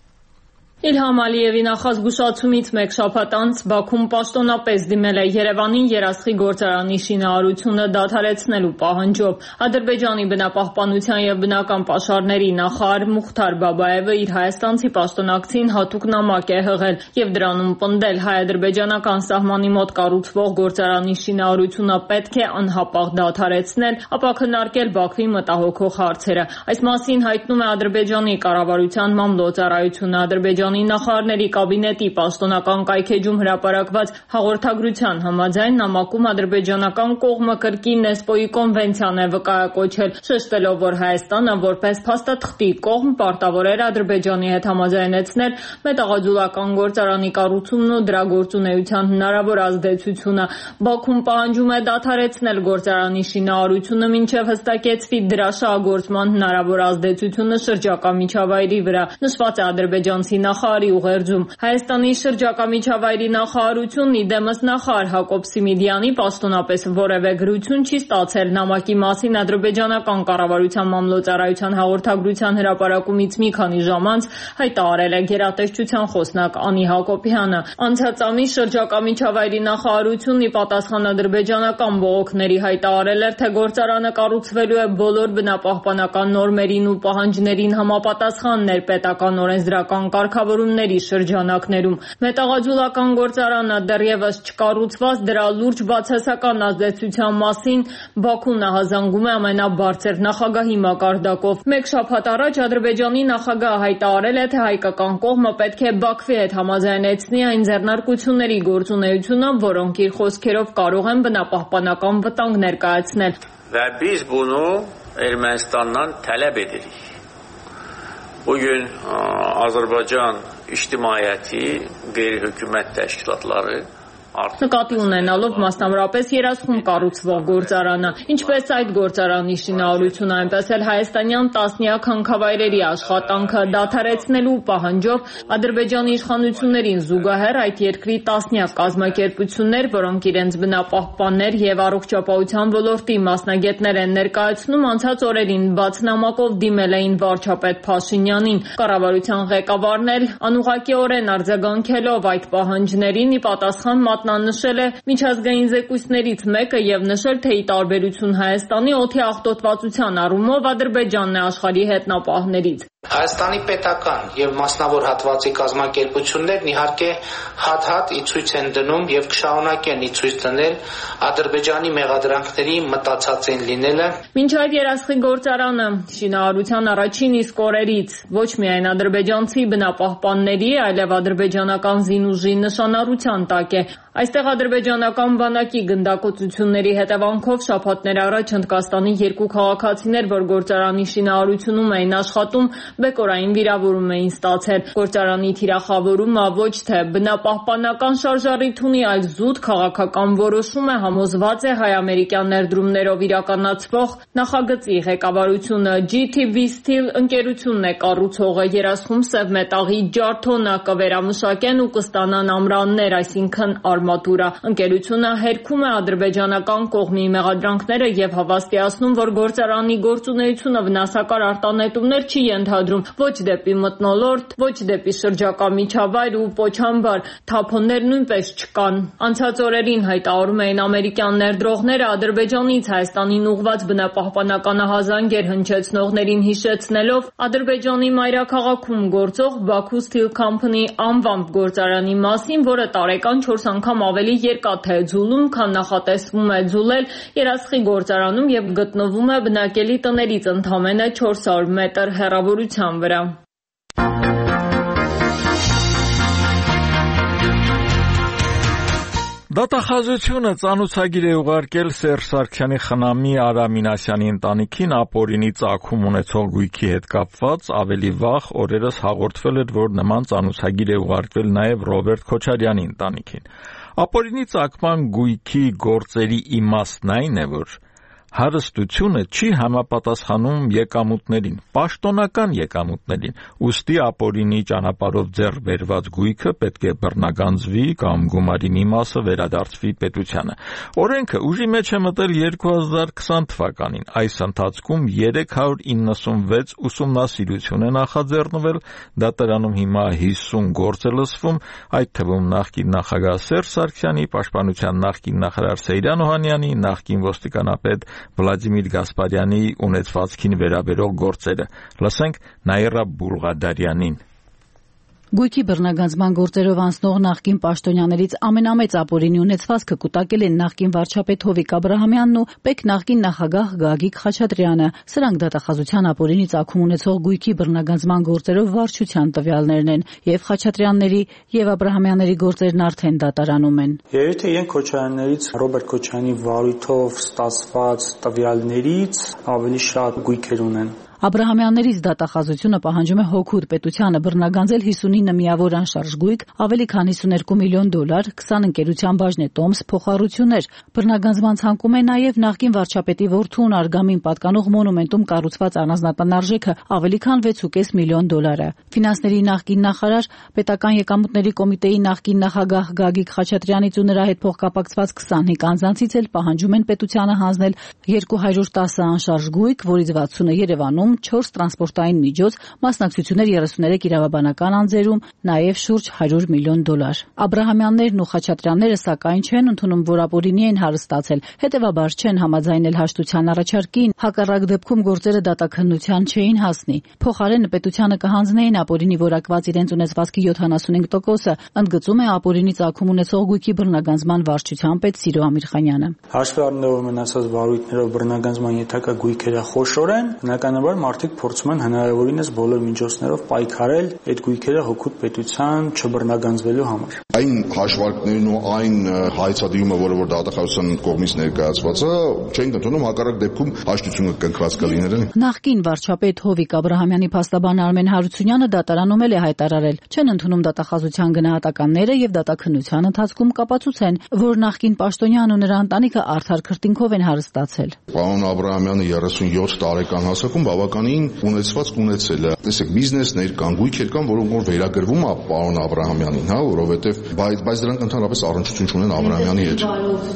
Իլհամ Ալիևի նախազգուշացումից մեկ շաբաթ անց Բաքուն պաշտոնապես դիմել է Երևանին երասխի գործարանի շինարարությունը դադարեցնելու պահանջով։ Ադրբեջանի բնապահպանության եւ բնական պաշարների նախարար Մուխթար Բաբաևը իր հայաստանցի պաշտոնակցին հատուկ նամակ է հղել եւ դրանում պնդել հայ-ադրբեջանական սահմանի մոտ կառուցվող գործարանի շինարարությունը պետք է անհապաղ դադարեցնել, ապա քննարկել Բաքվի մտահոգող հարցերը։ Այս մասին հայտնում է Ադրբեջանի կառավարության մամլոյցարայությունը նախարարների կաբինետի պաշտոնական կայքեջում հրապարակված հաղորդագրության համաձայն նամակում ադրբեջանական կողմը կրկին Էսպոյի կոնվենցիան է վկայակոչել, շեշտելով, որ Հայաստանը որպես փաստաթղթի կողմ պարտավոր էր Ադրբեջանի հետ համաձայնեցնել մետաղաձուլական գործարանի կառուցումն ու դրա գործունեության հնարավոր ազդեցությունը։ Բաքուն պահանջում է դադարեցնել գործարանի շինարարությունը, մինչև հստակեցվի դրա շահագործման հնարավոր ազդեցությունը շրջակա միջավայրի վրա, նշված է ադրբեջանցի նախարարի ուղերձում։ Հայաստանի շրջակա միջավայրի նախարարությունն իդեմս նախարար Հակոբ Սիմիդյանի պաշտոնապես որևէ գրություն չի ստացել նամակի մասին ադրբեջանական կառավարության մամլոյցարայության հաղորդագրության հրապարակումից մի քանի ժամ անց հայտարարել է գերատեսչության խոսնակ Անի Հակոբյանը։ Անցած ամիս շրջակա միջավայրի նախարարությունն ի պատասխան ադրբեջանական բողոքների հայտարարել էր, թե գործարանը կառուցվելու է բոլոր բնապահպանական նորմերին ու պահանջներին համապատասխան ներպետական օրենսդրական կարգավորումների շրջանակներում։ Մետաղաձուլական գործարանը դեռևս չկառուցված, դրա լուրջ բացասական ազդեցության մասին Բաքուն ահազանգում է ամենաբարձր նախագահի մակարդակով։ Մեկ շաբաթ առաջ Ադրբեջանի նախագահը հայտարարել է, թե հայկական կողմը պետք է Բաքվի հետ համաձայնեցնի այն ձեռնարկությունների գործունեությունը, որոնք իր խոսքերով կարող են բնապահպանական վտանգ ներկայացնել։ Ve biz bunu Ermenistan'dan talep edirik. Bugün Azərbaycan ictimaiyyəti, qeyri-hökumət təşkilatları Նկատի ունենալով մասնավորապես երասխում կառուցվող գործարանը, ինչպես այդ գործարանի շինարարությունը, այնպես էլ հայաստանյան տասնյակ հանքավայրերի աշխատանքը դադարեցնելու պահանջով Ադրբեջանի իշխանություններին զուգահեռ այդ երկրի տասնյակ կազմակերպություններ, որոնք իրենց բնապահպաններ եւ առողջապահության ոլորտի մասնագետներ են ներկայացնում, անցած օրերին բաց նամակով դիմել էին վարչապետ Փաշինյանին։ Կառավարության ղեկավարն էլ անուղղակիորեն արձագանքելով այդ պահանջներին ի պատասխան նշել է միջազգային զեկույցներից մեկը եւ նշել, թե ի տարբերություն Հայաստանի օդի աղտոտվածության առումով Ադրբեջանն է աշխարհի հետնապահներից։ Հայաստանի պետական եւ մասնավոր հատվածի կազմակերպություններն իհարկե հատ-հատ ի ցույց են դնում եւ կշարունակեն ի ցույց դնել Ադրբեջանի մեղադրանքների մտածածին լինելը։ Մինչ այդ երասխի գործարանը շինարարության առաջին իսկ օրերից ոչ միայն ադրբեջանցի բնապահպանների, այլև ադրբեջանական զինուժի նշանառության տակ է։ Այստեղ ադրբեջանական բանակի գնդակոծությունների հետևանքով շաբաթներ առաջ Հնդկաստանի երկու քաղաքացիներ, որ գործարանի շինարարությունում էին աշխատում, բեկորային վիրավորում էին ստացել։ Գործարանի թիրախավորումը ոչ թե բնապահպանական շարժառիթ ունի, այլ զուտ քաղաքական որոշում է, համոզված է հայ-ամերիկյան ներդրումներով իրականացվող նախագծի ղեկավարությունը։ GTV Steel ընկերությունն է կառուցողը, երասխում սև մետաղի ջարդոնը կվերամշակեն ու կստանան ամրաններ, այսինքն արմատուրա։ Ընկերությունը հերքում է ադրբեջանական կողմի մեղադրանքները եւ հավաստիացնում, որ գործարանի գործունեությունը վնասակար արտանետումներ չի ենթադրում ոչ դեպի մթնոլորտ, ոչ դեպի շրջակա միջավայր ու պոչամբար, թափոններ նույնպես չկան։ Անցած օրերին հայտարարում էին ամերիկյան ներդրողները Ադրբեջանից Հայաստանին ուղղված բնապահպանական ահազանգեր հնչեցնողներին հիշեցնելով Ադրբեջանի մայրաքաղաքում գործող Baku Steel Company անվամբ գործարանի մասին, որը տարեկան 4 անգամ ավելի երկաթե է ձուլում, քան նախատեսվում է ձուլել երասխի գործարանում եւ գտնվում է բնակելի տներից ընդամենը 400 մետր հեռավորության վրա։ Դատախազությունը ծանուցագիր է ուղարկել Սերժ Սարգսյանի խնամի Արա Մինասյանի ընտանիքին ապօրինի ծագում ունեցող գույքի հետ կապված ավելի վաղ օրերս հաղորդվել էր, որ նման ծանուցագիր է ուղարկվել նաև Ռոբերտ Քոչարյանի ընտանիքին։ Ապօրինի ծագման գույքի գործերի իմաստն այն է, որ հարստությունը չի համապատասխանում եկամուտներին, պաշտոնական եկամուտներին, ուստի ապօրինի ճանապարհով ձեռք բերված գույքը պետք է բռնագանձվի կամ գումարի մի մասը վերադարձվի պետությանը։ Օրենքը ուժի մեջ է մտել 2020 թվականին։ Այս ընթացքում 396 ուսումնասիրություն է նախաձեռնվել, դատարանում հիմա 50 գործ է լսվում, այդ թվում նախկին նախագահ Սերժ Սարգսյանի, Պաշտպանության նախկին նախարար Սեյրան Օհանյանի, նախկին ոստիկանապետ Վլադիմիր Գասպարյանի ունեցվածքին վերաբերող գործերը։ Լսենք Նաիրա Բուլղադարյանին։ Գույքի բռնագանձման գործերով անցնող նախկին պաշտոնյաներից ամենամեծ ապօրինի ունեցվածքը կուտակել են նախկին վարչապետ Հովիկ Աբրահամյանն ու պետ նախկին նախագահ Գագիկ Խաչատրյանը։ Սրանք դատախազության ապօրինի ծագում ունեցող գույքի բռնագանձման գործերով վարչության տվյալներն են, եւ Խաչատրյանների եւ Աբրահամյանների գործերն արդեն դատարանում են։ Երբ թե իրենք Քոչարյաններից Ռոբերտ Քոչարյանի վարույթով ստացված տվյալներից ավելի շատ գույքեր ունեն։ Աբրահամյաններից դատախազությունը պահանջում է հօգուտ պետությանը բռնագանձել 59 միավոր անշարժ գույք, ավելի քան $52 միլիոն, 20 ընկերության բաժնե տոմս, փոխառություններ։ Բռնագանձման ցանկում է նաև նախկին վարչապետի որդուն Արգամին պատկանող մոնումենտում կառուցված առանձնատան արժեքը ավելի քան $6.5 միլիոն։ Ֆինանսների նախկին նախարար, պետական եկամուտների կոմիտեի նախկին նախագահ Գագիկ Խաչատրյանից ու նրա հետ փոխկապակցված 25 անձանցից էլ պահանջում են պետությանը հանձնել 210 անշարժ գույք, որից 60-ը Երևանում, 4 տրանսպորտային միջոց, մասնակցություններ 33 իրավաբանական անձերում, նաև շուրջ $100 միլիոն։ Աբրահամյաններն ու Խաչատրյանները սակայն չեն ընդունում, որ ապօրինի են հարստացել, հետևաբար չեն համաձայնել հաշտության առաջարկին, հակառակ դեպքում գործերը դատաքննության չէին հասնի։ Փոխարենը պետությանը կհանձնեին ապօրինի որակված իրենց ունեցվածքի 75%-ը, ընդգծում է ապօրինի ծագում ունեցող գույքի բռնագանձման վարչության պետ Սիրո Ամիրխանյանը։ Հաշվի առնելով մնացած վարույթներով բռնագանձման ենթակա գույքերը խոշոր են, բնականաբար մարդիկ փորձում են հնարավորինս բոլոր միջոցներով պայքարել այդ գույքերը հօգուտ պետության չբռնագանձվելու համար։ Այն հաշվարկներն ու այն հայցադիմը, որը որ դատախազության կողմից ներկայացված է, չենք ընդունում, հակառակ դեպքում հաշտությունը կնքված կլիներ։ Նախկին վարչապետ Հովիկ Աբրահամյանի փաստաբան Արմեն Հարությունյանը դատարանում է հայտարարել, չեն ընդունում դատախազության գնահատականները եւ դատաքննության ընթացքում կապացուցեն, որ նախկին պաշտոնյան ու նրա ընտանիքը արդար քրտինքով են հարստացել։ Պարոն Աբրահամյանը 37 տարեկան հասակում բավականին ունեցվածք ունեցել է։ Տեսեք, բիզնեսներ կան, գույքեր կան, որոնք որ վերագրվում է պարոն Աբրահամյանին, հա, որովհետեւ բայց դրանք ընդհանրապես առնչություն չունեն Աբրահամյանի հետ։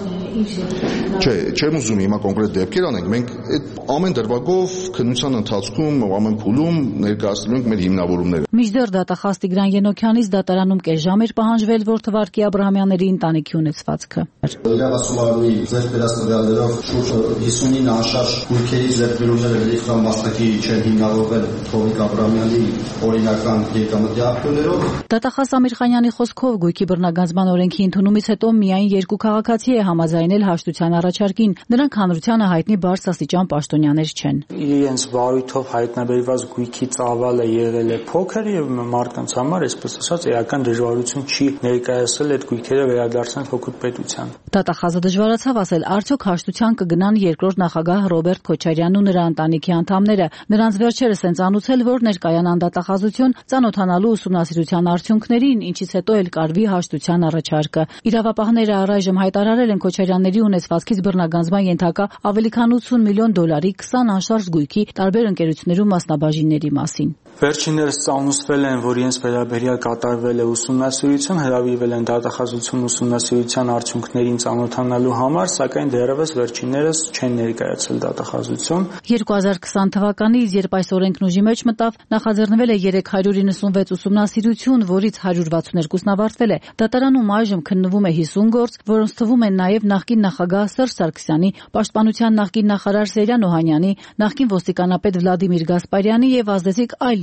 Չէ, չեմ ուզում հիմա կոնկրետ դեպքեր անենք, մենք այդ ամեն դրվագով քննության ընթացքում ամեն փուլում ներկայացնում ենք մեր հիմնավորումները։ Միջդեռ դատախազ Տիգրան Ենոքյանից դատարանում կես ժամ էր պահանջվել, որ թվարկի Աբրահամյանների ընտանիքի ունեցվածքը։ Իրավասումարանի ձեռքբերած տվյալներով շուրջ 59 անշարժ գույքերի ձեռքբերումները լիքվան մասնակի չեն հիմնավորվել Հովիկ Աբրահամյանի օրինական եկամտի ակտներով։ Դատախազ Ամիրխանյանի խոսքով գույքի բռնագանձման օրենքի ընդունումից հետո միայն երկու քաղաքացի է համաձայնել հաշտության առաջարկին, նրանք հանրությանը հայտնի բարձրաստիճան պաշտոնյաներ չեն։ Իրենց վարույթով հայտնաբերված գույքի ծավալը եղել է փոքր եւ մարդկանց համար, այսպես ասած, էական դժվարություն չի ներկայացել այդ գույքերը վերադարձնել հօգուտ պետության։ Դատախազը դժվարացավ ասել, արդյոք հաշտության կգնան երկրորդ նախագահ Ռոբերտ Քոչարյանն ու նրա ընտանիքի անդամները։ Նրանց վերջերս են ծանուցել, որ ներկայանան դատախազություն ծանոթանալու ուսումնասիրության արդյունքներին, ինչից հետո էլ կարվի հաշտության առաջարկը։ Իրավապահները առայժմ հայտարարել են Քոչարյանների ունեցվածքից բռնագանձման ենթակա ավելի քան $80 միլիոն 20 անշարժ գույքի տարբեր ընկերություններում մասնաբաժինների մասին։ Վերջիններս ծանուցվել են, որ իրենց վերաբերյալ կատարվել է ուսումնասիրություն, հրավիրվել են դատախազություն ուսումնասիրության արդյունքներին ծանոթանալու համար, սակայն դեռևս վերջիններս չեն ներկայացել դատախազություն։ 2020 թվականից, երբ այս օրենքն ուժի մեջ մտավ, նախաձեռնվել է 396 ուսումնասիրություն, որից 162-ն ավարտվել է։ Դատարանում այժմ քննվում է 50 գործ, որոնց թվում են նաև նախկին նախագահ Սերժ Սարգսյանի, Պաշտպանության նախկին նախարար Սեյրան Օհանյանի, նախկին ոստիկանապետ Վլադիմիր Գասպարյանի եւ ազդեցիկ այլ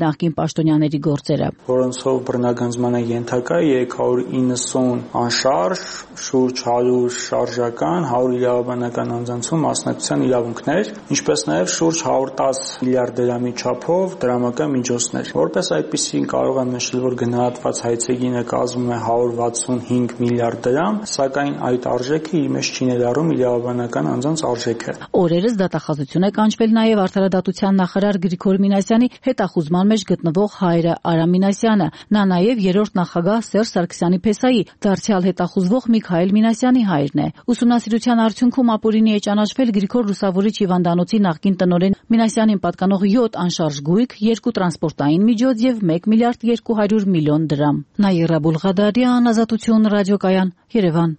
նախկին պաշտոնյաների գործերը։ Որոնցով բռնագանձման է ենթակա 390 անշարժ, շուրջ 100 շարժական, 100 իրավաբանական անձանցում մասնակցության իրավունքներ, ինչպես նաև շուրջ 110 միլիարդ դրամի չափով դրամական միջոցներ։ Որպես այդպիսին կարող եմ նշել, որ գնահատված հայցեգինը կազմում է 165 միլիարդ դրամ, սակայն այդ արժեքը իր մեջ չի ներառում իրավաբանական անձանց արժեքը։ Օրերս դատախազություն է կանչվել նաև Արդարադատության նախարար Գրիգոր Մինասյանի հետախուզման մեջ գտնվող հայրը Արամ Մինասյանը։ Նա նաև երրորդ նախագահ Սերժ Սարգսյանի փեսայի, դարձյալ հետախուզվող Միքայել Մինասյանի հայրն է։ Ուսումնասիրության արդյունքում ապօրինի է ճանաչվել Գրիգոր Լուսավորիչ հիվանդանոցի նախկին տնօրեն Մինասյանին պատկանող 7 անշարժ գույք, 2 տրանսպորտային միջոց եւ 1 միլիարդ 200 միլիոն դրամ։ Նաիրա Բուլղադարյան, Ազատություն ռադիոկայան, Երևան։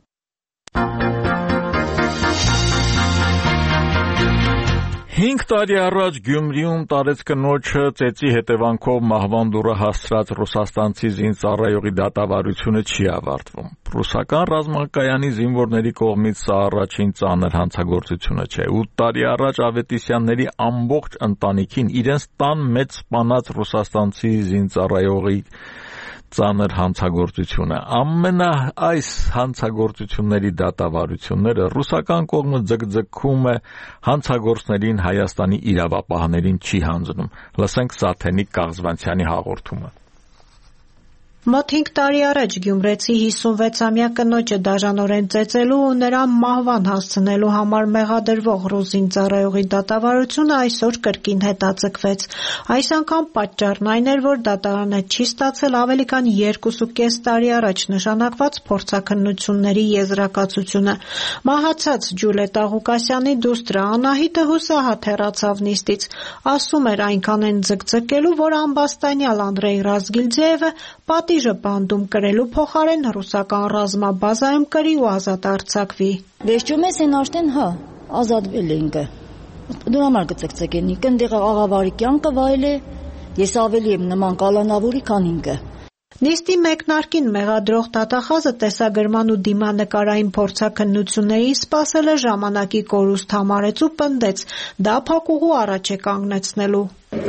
5 տարի առաջ Գյումրիում տարեց կնոջը ծեծի հետևանքով մահվան դուռը հասցրած ռուսաստանցի զինծառայողի դատավարությունը չի ավարտվում։ Ռուսական ռազմակայանի զինվորների կողմից սա առաջին ծանր հանցագործությունը չէ։ 8 տարի առաջ Ավետիսյանների ամբողջ ընտանիքին իրենց տան մեջ սպանած ռուսաստանցի զինծառայողի ծանր հանցագործությունը։ Այս հանցագործությունների դատավարությունները ռուսական կողմը ձգձգում է հանցագործներին Հայաստանի իրավապահներին չի հանձնում։ Լսենք Սաթենիկ Կաղզվանցյանի հաղորդումը։ Մոտ 5 տարի առաջ գյումրեցի 56-ամյա կնոջը դաժանորեն ծեծելու ու նրան մահվան հասցնելու համար մեղադրվող ռուս զինծառայողի դատավարությունը այսօր կրկին հետաձգվեց։ Այս անգամ պատճառն այն էր, որ դատարանը չի ստացել ավելի քան 2.5 տարի առաջ նշանակված փորձաքննությունների եզրակացությունը։ Մահացած Ջուլիետա Ղուկասյանի դուստրը Անահիտը հուսահատ հեռացավ նիստից։ Ասում էր այնքան են ձգձգելու, որ ամբաստանյալ Անդրեյ Ռազգիլձեևը պատիժը բանդում կրելու փոխարեն ռուսական ռազմաբազայում կրի ու ազատ արձակվի։ Վերջում ես են արդեն ազատվել ենք։ Դրա համար կծկծկեն, ինքն աղավարի կյանքը վայել է, ես ավելի եմ նման կալանավորի, քան ինքը։ Նիստի մեկնարկին մեղադրող դատախազը տեսագրման ու դիմանկարային փորձաքննությունների սպասելը ժամանակի կորուստ համարեց ու պնդեց, դա փակուղու առաջ է կանգնեցնելու։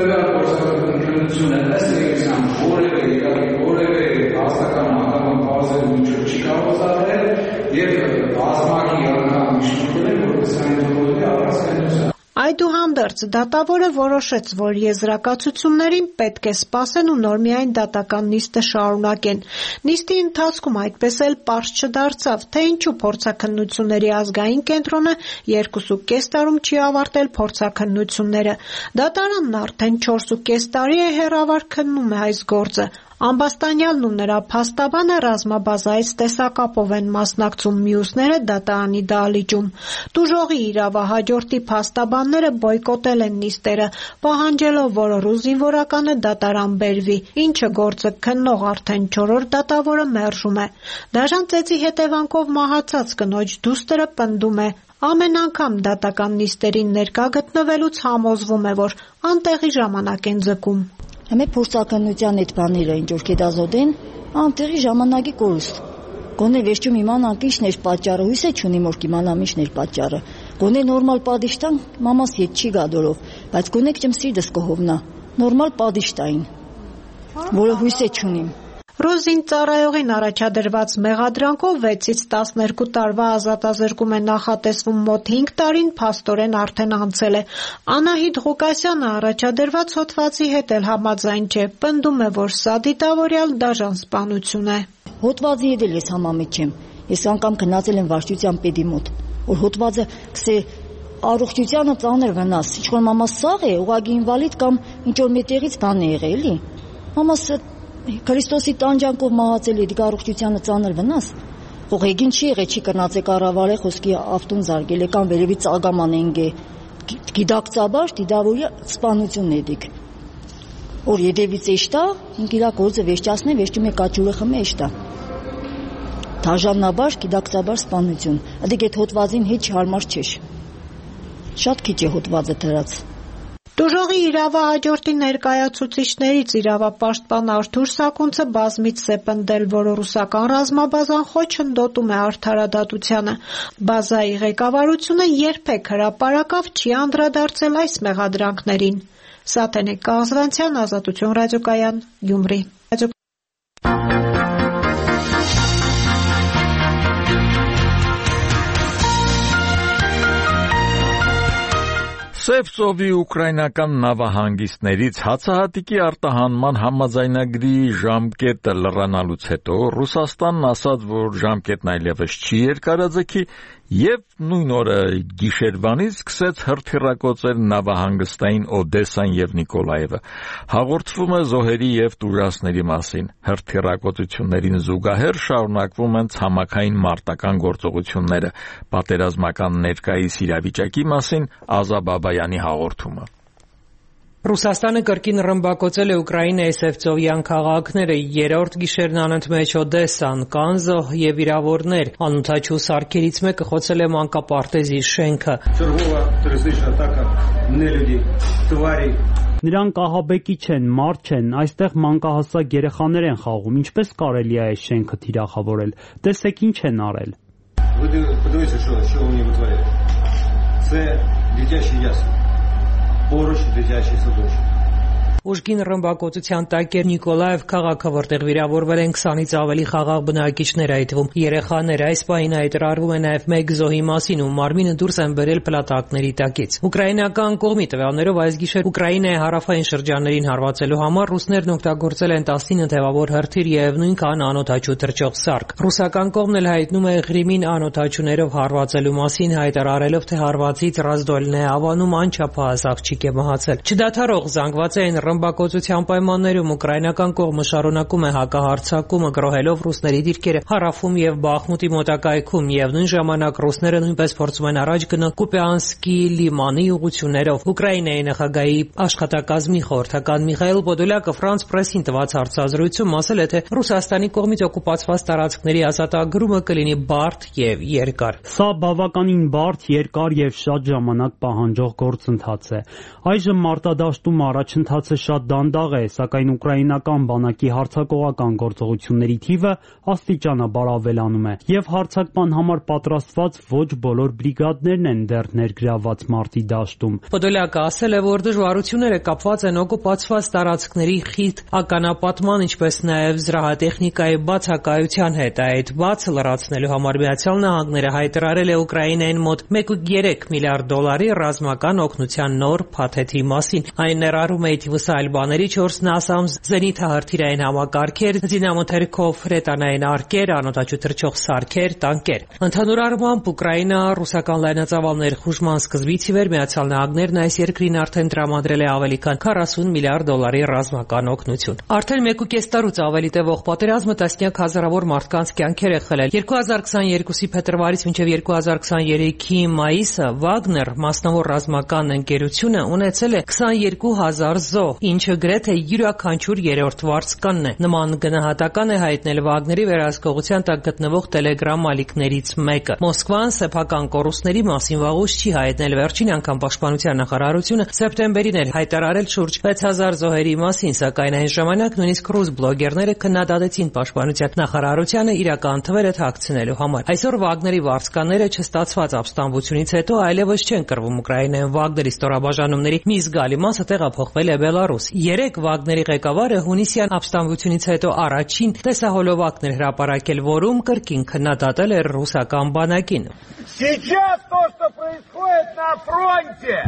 Հաստական անդամ բազել միջով չի կարող զարել և բազմակի անգամ միջնորդել են, որպես այն դրողի առասկենության։ Այդուհանդերձ դատավորը որոշեց, որ եզրակացություններին պետք է սպասեն ու նոր միայն դատական նիստը շարունակեն։ Նիստի ընթացքում այդպես էլ պարզ չդարձավ, թե ինչու փորձաքննությունների ազգային կենտրոնը 2.5 տարում չի ավարտել փորձաքննությունները։ Դատարանն արդեն 4.5 տարի է հեռավար քննում է այս գործը։ Ամբաստանյալն ու նրա փաստաբանը ռազմաբազայից տեսակապով են մասնակցում, մյուսները դատարանի դահլիճում։ Տուժողի իրավահաջորդի փաստաբանները բոյկոտել են նիստերը, պահանջելով, որ ռուս զինվորականը դատարան բերվի, ինչը գործը քննող արդեն 4-րդ դատավորը մերժում է։ Դաժան ծեծի հետևանքով մահացած կնոջ դուստրը պնդում է. ամեն անգամ դատական նիստերին ներկա գտնվելուց համոզվում է, որ անտեղի ժամանակ են ձգում։ Համե փորձաքննության այդ բաները ինչ որ կետազոտեն, անտեղի ժամանակի կորուստ։ Գոնե վերջում իմանանք ինչն էր պատճառը, հույս է չունիմ որ կիմանամ ինչն էր պատճառը։ Գոնե նորմալ պատիժ տան, մամաս հետ չի գա դորով, բայց գոնե կճեմ սիրտս կհովնա։ Նորմալ պատիժ տային, որը հույս է չունիմ։ Ռուս զինծառայողին առաջադրված մեղադրանքով 6-ից 12 տարվա ազատազրկում է նախատեսվում, մոտ 5 տարին փաստորեն արդեն անցել է։ Անահիտ Ղուկասյանը առաջադրված հոդվածի հետ էլ համաձայն չէ, պնդում է, որ սա դիտավորյալ դաժան սպանություն է։ Հոդվածի հետ էլ ես համամիջ չեմ։ Ես անգամ գնացել եմ վարչության պետի մոտ, որ հոդվածը կսե առողջությանը ծանր վնաս, ինչ որ մամաս սաղ է, ուղղակի ինվալիդ կամ ինչ որ մետեղից բան է եղել, էլի։ Մամաս Քրիստոսի տանջանքով մահացել է առողջությանը ծանր վնաս։ Ողեգին չի եղել, չի կնացե կառավարե խոսքի ավտուն զարգել է կամ վերևի ծագաման ենք է։ Գիտակցաբար դիդավորի սպանությունն է դիք։ Որ եդևից էշտա, ինք իրա գործը վերջացնե, վերջում է կաճուրը խմե էշտա։ Դաժանաբար գիտակցաբար սպանություն։ Ադիք այդ հոդվածին հետ հարմար չէ։ Շատ քիչ է հոդվածը դրած։ Դուժողի իրավահաջորդի ներկայացուցիչներից իրավապաշտպան Արթուր Սակունցը բազմիցս է պնդել, որ ռուսական ռազմաբազան խոչընդոտում է արդարադատությանը։ Բազայի ղեկավարությունը երբեք հրապարակավ չի անդրադարձել այս մեղադրանքներին։ Սաթենիկ Կազվանցյան, Ազատություն ռադիոկայան, Գյումրի։ Սև ծովի ուկրաինական նավահանգիստներից հացահատիկի արտահանման համաձայնագրի ժամկետը լրանալուց հետո Ռուսաստանն ասաց, որ ժամկետն այլևս չի երկարաձգի եւ նույն օրը գիշերվանից սկսեց հրթիռակոծել նավահանգստային Օդեսան եւ Նիկոլաևը։ Հաղորդվում է զոհերի եւ տուժածների մասին։ Հրթիռակոծություններին զուգահեռ շարունակվում են ցամաքային մարտական գործողությունները։ Պատերազմական ներկայիս իրավիճակի մասին Ազա Բաբայանի հաղորդումը։ Ռուսաստանը կրկին ռմբակոծել է Ուկրաինայի սևծովյան քաղաքները, երրորդ գիշերն անընդմեջ Օդեսան, Կանզո եւ վիրավորներ։ Անօդաչու սարքերից մեկը խոցել է մանկապարտեզի շենքը։ Նրանք ահաբեկիչ են, մարդ չեն, այստեղ մանկահասակ երեխաներ են խաղում, ինչպես կարելի է այս շենքը թիրախավորել։ Տեսեք ինչ են արել։ Поруч дитячий садочок. Ուժգին ռմբակոծության տակ էր Նիկոլաև քաղաքը, որտեղ վիրավորվել են 20-ից ավելի խաղաղ բնակիչներ, այդ թվում երեխաներ։ Այս պահին հայտարարվում է նաև մեկ զոհի մասին, ում մարմինը դուրս են բերել փլատակների տակից։ Ուկրաինական կողմի տվյալներով այս գիշեր Ուկրաինայի հարավային շրջաններին հարվածելու համար ռուսներն օգտագործել են 19 թևավոր հրթիռ եւ նույնքան անօդաչու թռչող սարք։ Ռուսական կողմն էլ հայտնում է Ղրիմին անօդաչուներով հարվածելու մասին, հայտարարելով, թե հարվածից Ռազդոլն է ավանում անչափահաս աղջիկ է մահացել։ Չդադարող զանգված էին ռմբակոծության պայմաններում ուկրաինական կողմը շարունակում է հակահարձակումը, գրոհելով ռուսների դիրքերը Հարավում եւ Բախմուտի մոտակայքում, եւ նույն ժամանակ ռուսները նույնպես փորձում են առաջ գնալ Կուպյանսկի լիմանի ուղղություններով։ Ուկրաինայի նախագահի աշխատակազմի խորհրդական Միխայել Պոդոլյակը France Press-ին տված հարցազրույցում ասել է, թե Ռուսաստանի կողմից օկուպացված տարածքների ազատագրումը կլինի բարդ եւ երկար։ Սա բավականին բարդ, երկար եւ շատ ժամանակ պահանջող գործընթաց է։ Այժմ մարտադաշտում առաջընթացը շատ դանդաղ է, սակայն ուկրաինական բանակի հարձակողական գործողությունների թիվը աստիճանաբար ավելանում է, եւ հարձակման համար պատրաստված ոչ բոլոր բրիգադներն են դեռ ներգրավված մարտի դաշտում։ Պոդոլյակը ասել է, որ դժվարությունները կապված են օկուպացված տարածքների խիտ ականապատման, ինչպես նաեւ զրահատեխնիկայի բացակայության հետ։ Այդ բացը լրացնելու համար Միացյալ Նահանգները հայտարարել է Ուկրաինային մոտ 1.3 միլիարդ դոլարի ռազմական օգնության նոր փաթեթի մասին։ Այն ներառում է այլ բաների 4 նասամ զենիթահրթիռային համակարգեր, զինամթերքով հրետանային արկեր, անօդաչու թռչող սարքեր, տանկեր։ Ընդհանուր առմամբ Ուկրաինա ռուսական լայնածավալ ներխուժման սկզբից ի վեր Միացյալ Նահանգներն այս երկրին արդեն տրամադրել է ավելի քան 40 միլիարդ դոլարի ռազմական օգնություն։ Արդեն 1.5 տարուց ավելի տևող պատերազմը տասնյակ հազարավոր մարդկանց կյանքեր է խլել։ 2022-ի փետրվարից մինչև 2023-ի մայիսը Վագներ մասնավոր ռազմական ընկերությունը ունեցել է 22,000 զոհ, ինչը գրեթե յուրաքանչյուր երրորդ վարձկանն է։ Նման գնահատական է հայտնել Վագների վերահսկողության տակ գտնվող Telegram ալիքներից մեկը։ Մոսկվան սեփական կորուստների մասին վաղուց չի հայտնել։ Վերջին անգամ պաշտպանության նախարարությունը սեպտեմբերին էր հայտարարել շուրջ 6000 զոհերի մասին, սակայն այն ժամանակ նույնիսկ ռուս բլոգերները քննադատեցին պաշտպանության նախարարությանը իրական թվերը թաքցնելու համար։ Այսօր Վագների վարձկանները չստացված ապստամբությունից հետո այլևս չեն կռվում Ուկրաինայում։ Վագների ստորաբաժանումների մի զգալի մասը տեղափոխվել է Բելարուս։ 3 Վագների ղեկավարը հունիսյան ապստամբությունից հետո առաջին տեսահոլովակն էր հրապարակել, որում կրկին քննադատել էր ռուսական բանակին։ Сейчас то, что происходит на фронте,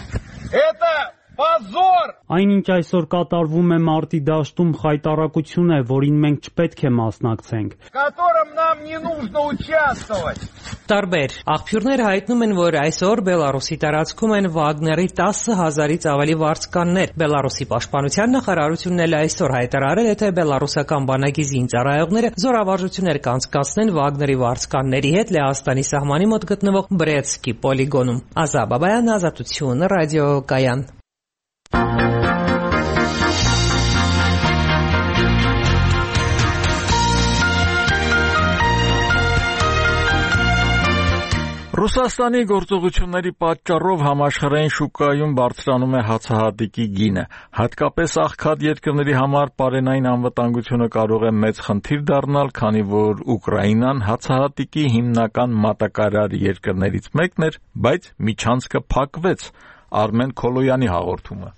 это позор. Այնինչ այսօր կատարվում է մարտի դաշտում խայտառակություն է, որին մենք չպետք է մասնակցենք։ В котором нам не нужно участвовать. Տարբեր աղբյուրներ հայտնում են, որ այսօր Բելարուսի տարածքում են Վագների 10,000-ից ավելի վարձկաններ։ Բելարուսի պաշտպանության նախարարությունն էլ այսօր հայտարարել է, թե բելարուսական բանակի զինծառայողները զորավարժություններ կանցկացնեն Վագների վարձկանների հետ Լեհաստանի սահմանի մոտ գտնվող Բրեցկի պոլիգոնում։ Ազա Բաբայան, Ազատություն ռադիոկայան։ Ռուսաստանի գործողությունների պատճառով համաշխարհային շուկայում բարձրանում է հացահատիկի գինը, հատկապես աղքատ երկրների համար պարենային անվտանգությունը կարող է մեծ խնդիր դառնալ, քանի որ Ուկրաինան հացահատիկի հիմնական մատակարար երկրներից մեկն էր, բայց միջանցքը փակվեց։ Արմեն Քոլոյանի հաղորդումը։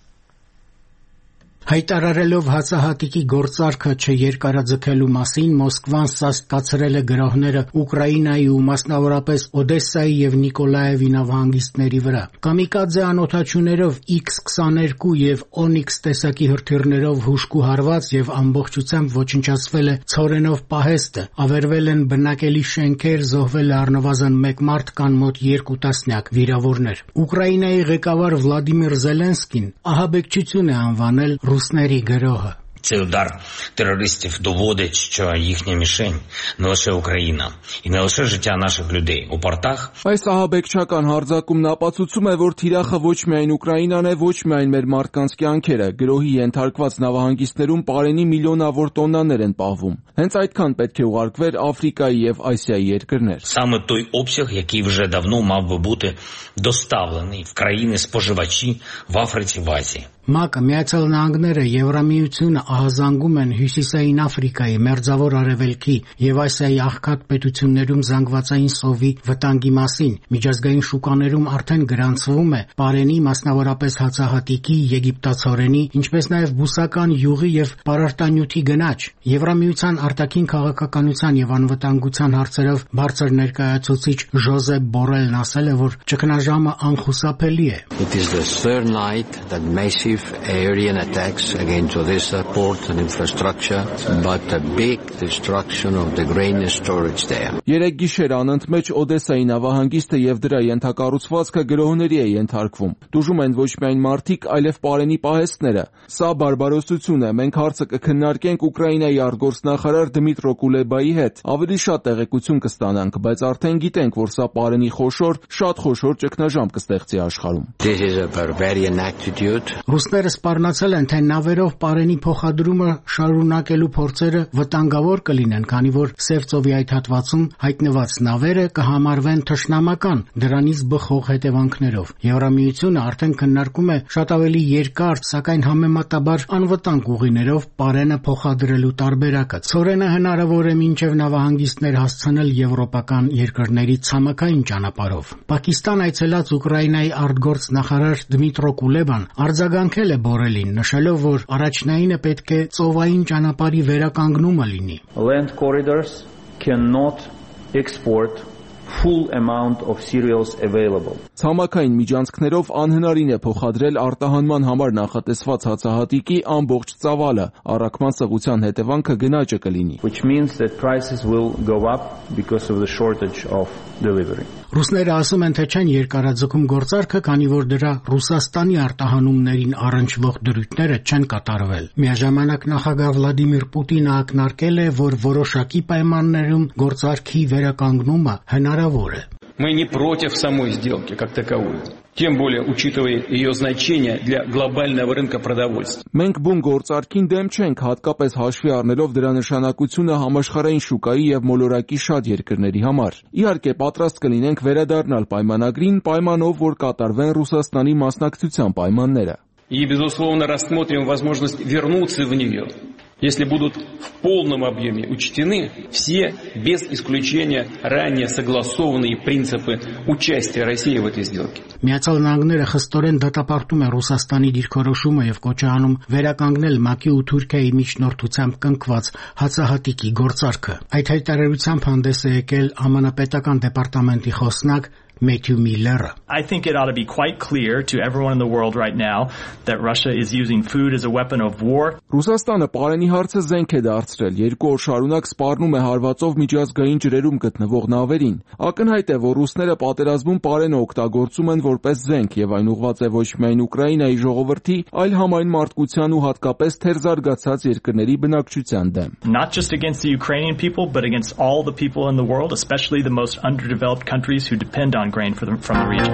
Հայտարարելով հացահատիկի գործարքը չերկարաձգելու մասին, Մոսկվան սաստկացրել է գրոհները Ուկրաինայի ու մասնավորապես Օդեսայի եւ Նիկոլաևի նավահանգիստների վրա։ Կամիկադզե անօթաչուներով X-22 եւ Onyx տեսակի հրթիռներով հուժկու հարված եւ ամբողջությամբ ոչնչացվել է ցորենով պահեստը, ավերվել են բնակելի շենքեր, զոհվել է առնվազն 1 մարդ, կան մոտ 2 տասնյակ վիրավորներ։ Ուկրաինայի ղեկավար Վլադիմիր Զելենսկին ահաբեկչություն է անվանել русների գրոհը։ Цей удар терористів доводить, що їхня мішень не лише Україна і не лише життя наших людей у портах. Այս ահաբեկչական հարձակումն ապացուցում է, որ թիրախը ոչ միայն Ուկրաինան է, ոչ միայն մեր մարդկանց կյանքերը, գրոհի ենթարկված նավահանգիստներում պարենի միլիոնավոր տոննաներ են պահվում։ Հենց այդքան պետք է ուղարկվեր Աֆրիկայի եւ Ասիայի երկրներ։ Саме той обсяг, який вже давно мав би бути доставлений в країни-споживачі в Африці, в Азії. ՄԱԿ-ը, Միացյալ Նահանգները, Եվրամիությունը ահազանգում են Հյուսիսային Աֆրիկայի, Մերձավոր Արևելքի եւ Ասիայի աղքատ պետություններում զանգվածային սովի վտանգի մասին։ Միջազգային շուկաներում արդեն գրանցվում է պարենի, մասնավորապես հացահատիկի, եգիպտացորենի, ինչպես նաեւ բուսական յուղի եւ պարարտանյութի գնաճ։ Եվրամիության արտաքին քաղաքականության եւ անվտանգության հարցերով բարձր ներկայացուցիչ Ժոզեփ Բորելն ասել է, որ ճգնաժամը անխուսափելի է։ It is the third night that massive aerial attacks against Odessa port and infrastructure, but a big destruction of the grain storage there. Երեք գիշեր անընդմեջ Օդեսայի նավահանգիստը եւ դրա ենթակառուցվածքը գրոհների է ենթարկվում։ Դժում են ոչ միայն մարդիկ, այլև պարենի պահեստները։ Սա բարբարոսություն է։ Մենք հարցը կքննարկենք Ուկրաինայի արտգործնախարար Դմիտրո Կուլեբայի հետ։ Ավելի շատ տեղեկություն կստանանք, բայց արդեն գիտենք, որ սա պարենի շատ խոշոր ճգնաժամ կստեղծի աշխարհում։ This is a barbarian attitude. Ռուսները սպառնացել են, թե նավերով պարենի փոխադրումը շարունակելու փորձերը վտանգավոր կլինեն, քանի որ Սև ծովի այդ հատվածում հայտնված նավերը կհամարվեն թշնամական, դրանից բխող հետևանքներով։ Եվրամիությունը արդեն քննարկում է շատ ավելի երկար, սակայն համեմատաբար անվտանգ ուղիներով պարենը փոխադրելու տարբերակը։ Ցորենը հնարավոր է մինչև նավահանգիստներ հասցնել եվրոպական երկրների ցամաքային ճանապարհով։ Պակիստան այցելած Ուկրաինայի արտգործնախարար Դմիտրո Կուլեբան արձագանքել է Բորելին, նշելով, որ առաջնայինը պետք է ծովային ճանապարհի վերականգնումը լինի։ Land corridors cannot export full amount of cereals available. Ցամաքային միջանցքներով անհնարին է փոխադրել արտահանման համար նախատեսված հացահատիկի ամբողջ ծավալը, առաքման սղության հետևանքը գնաճը կլինի։ Which means that prices will go up because of the shortage of delivery. Ռուսները ասում են, թե չեն երկարաձգում գործարքը, քանի որ դրա Ռուսաստանի արտահանումներին առնչվող դրույթները չեն կատարվել։ Միաժամանակ նախագահ Վլադիմիր Պուտինը ակնարկել է, որ որոշակի պայմաններում գործարքի վերականգնումը հնարավոր է։ Мы не против самой сделки как таковой, тем более учитывая ее значение для глобального рынка продовольствия. Մենք բուն գործարքին դեմ չենք, հատկապես հաշվի առնելով դրա նշանակությունը համաշխարհային շուկայի եւ մոլորակի շատ երկրների համար։ Իհարկե, պատրաստ կլինենք վերադառնալ պայմանագրին, պայմանով, որ կատարվեն Ռուսաստանի մասնակցության պայմանները։ И, безусловно, рассмотрим возможность вернуться в нее, если будут в полном объеме учтены все, без исключения, ранее согласованные принципы участия России в этой сделке. Միացյալ Նահանգները խստորեն դատապարտում է Ռուսաստանի դիրքորոշումը եւ կոչ է անում վերականգնել ՄԱԿ-ի ու Թուրքիայի միջնորդությամբ կնքված հացահատիկի գործարքը։ Այդ հայտարարությամբ հանդես է եկել ԱՄՆ պետական դեպարտամենտի խոսնակ Matthew Miller. I think it ought to be quite clear to everyone in the world right now that Russia is using food as a weapon of war. Ռուսաստանը պարենի հարցը զենք է դարձրել, 2 օր շարունակ սպառնում է հարվածով միջազգային ջրերում գտնվող նավերին։ Ակնհայտ է, որ ռուսները պատերազմում պարենը օգտագործում են որպես զենք եւ այն ուղղված է ոչ միայն Ուկրաինայի ժողովրդի, այլ համայն մարդկության ու հատկապես թերզարգացած երկրների բնակչության դեմ։ Not just against the Ukrainian people, but against all the people in the world, especially the most underdeveloped countries who depend on grain from the region.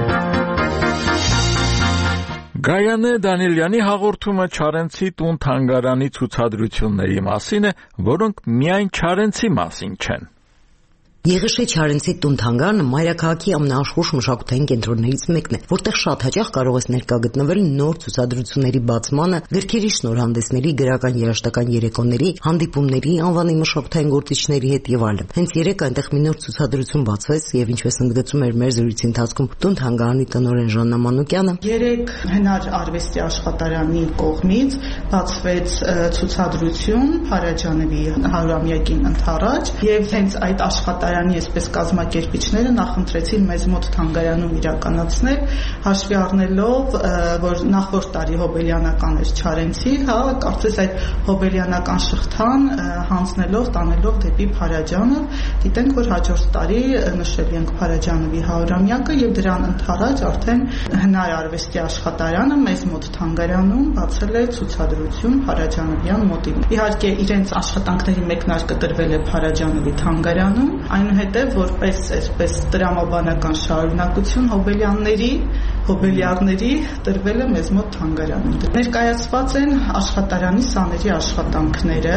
Գայանե Դանիելյանի հաղորդումը Չարենցի տուն թանգարանի ցուցադրությունների մասին է, որոնք միայն Չարենցի մասին չեն։ Եղիշե Չարենցի տուն-թանգարանը մայրաքաղաքի ամենաաշխույժ մշակութային կենտրոններից մեկն է, որտեղ շատ հաճախ կարող ես ներկա գտնվել նոր ցուցադրությունների բացմանը, գրքերի շնորհանդեսների, գրական երաժշտական երեկոների, հանդիպումների, անվանի մշակութային գործիչների հետ եւ այլն։ Հենց երեկ այնտեղ մի նոր ցուցադրություն բացվեց եւ ինչպես ընդգծում էր մեր զրույցի ընթացքում տուն-թանգարանի տնօրեն Ժաննա Մանուկյանը, երեկ հնար արվեստի աշխատարանի կողմից բացվեց ցուցադրություն Փարաջանովի 100-ամյակին ընթառաջ եւ հենց այդ աշխատարանի այսպես կազմակերպիչները նախընտրեցին մեզ մոտ թանգարանում իրականացնել, հաշվի առնելով, որ նախորդ տարի հոբելյանական էր Չարենցի, կարծես այդ հոբելյանական շղթան հանձնելով, տանելով դեպի Փարաջանով, գիտենք, որ հաջորդ տարի նշել ենք Փարաջանովի 100-ամյակը եւ դրան ընթառաջ արդեն հնար արվեստի աշխատարանը մեզ մոտ թանգարանում բացել է ցուցադրություն Փարաջանովյան մոտին։ Իհարկե իրենց աշխատանքների մեկնարկը տրվել է Փարաջանովի թանգարանում, այնուհետև որպես այսպես տրամաբանական շարունակություն հոբելյանների տրվել է մեզ մոտ թանգարանում։ Ներկայացված են աշխատարանի սաների աշխատանքները,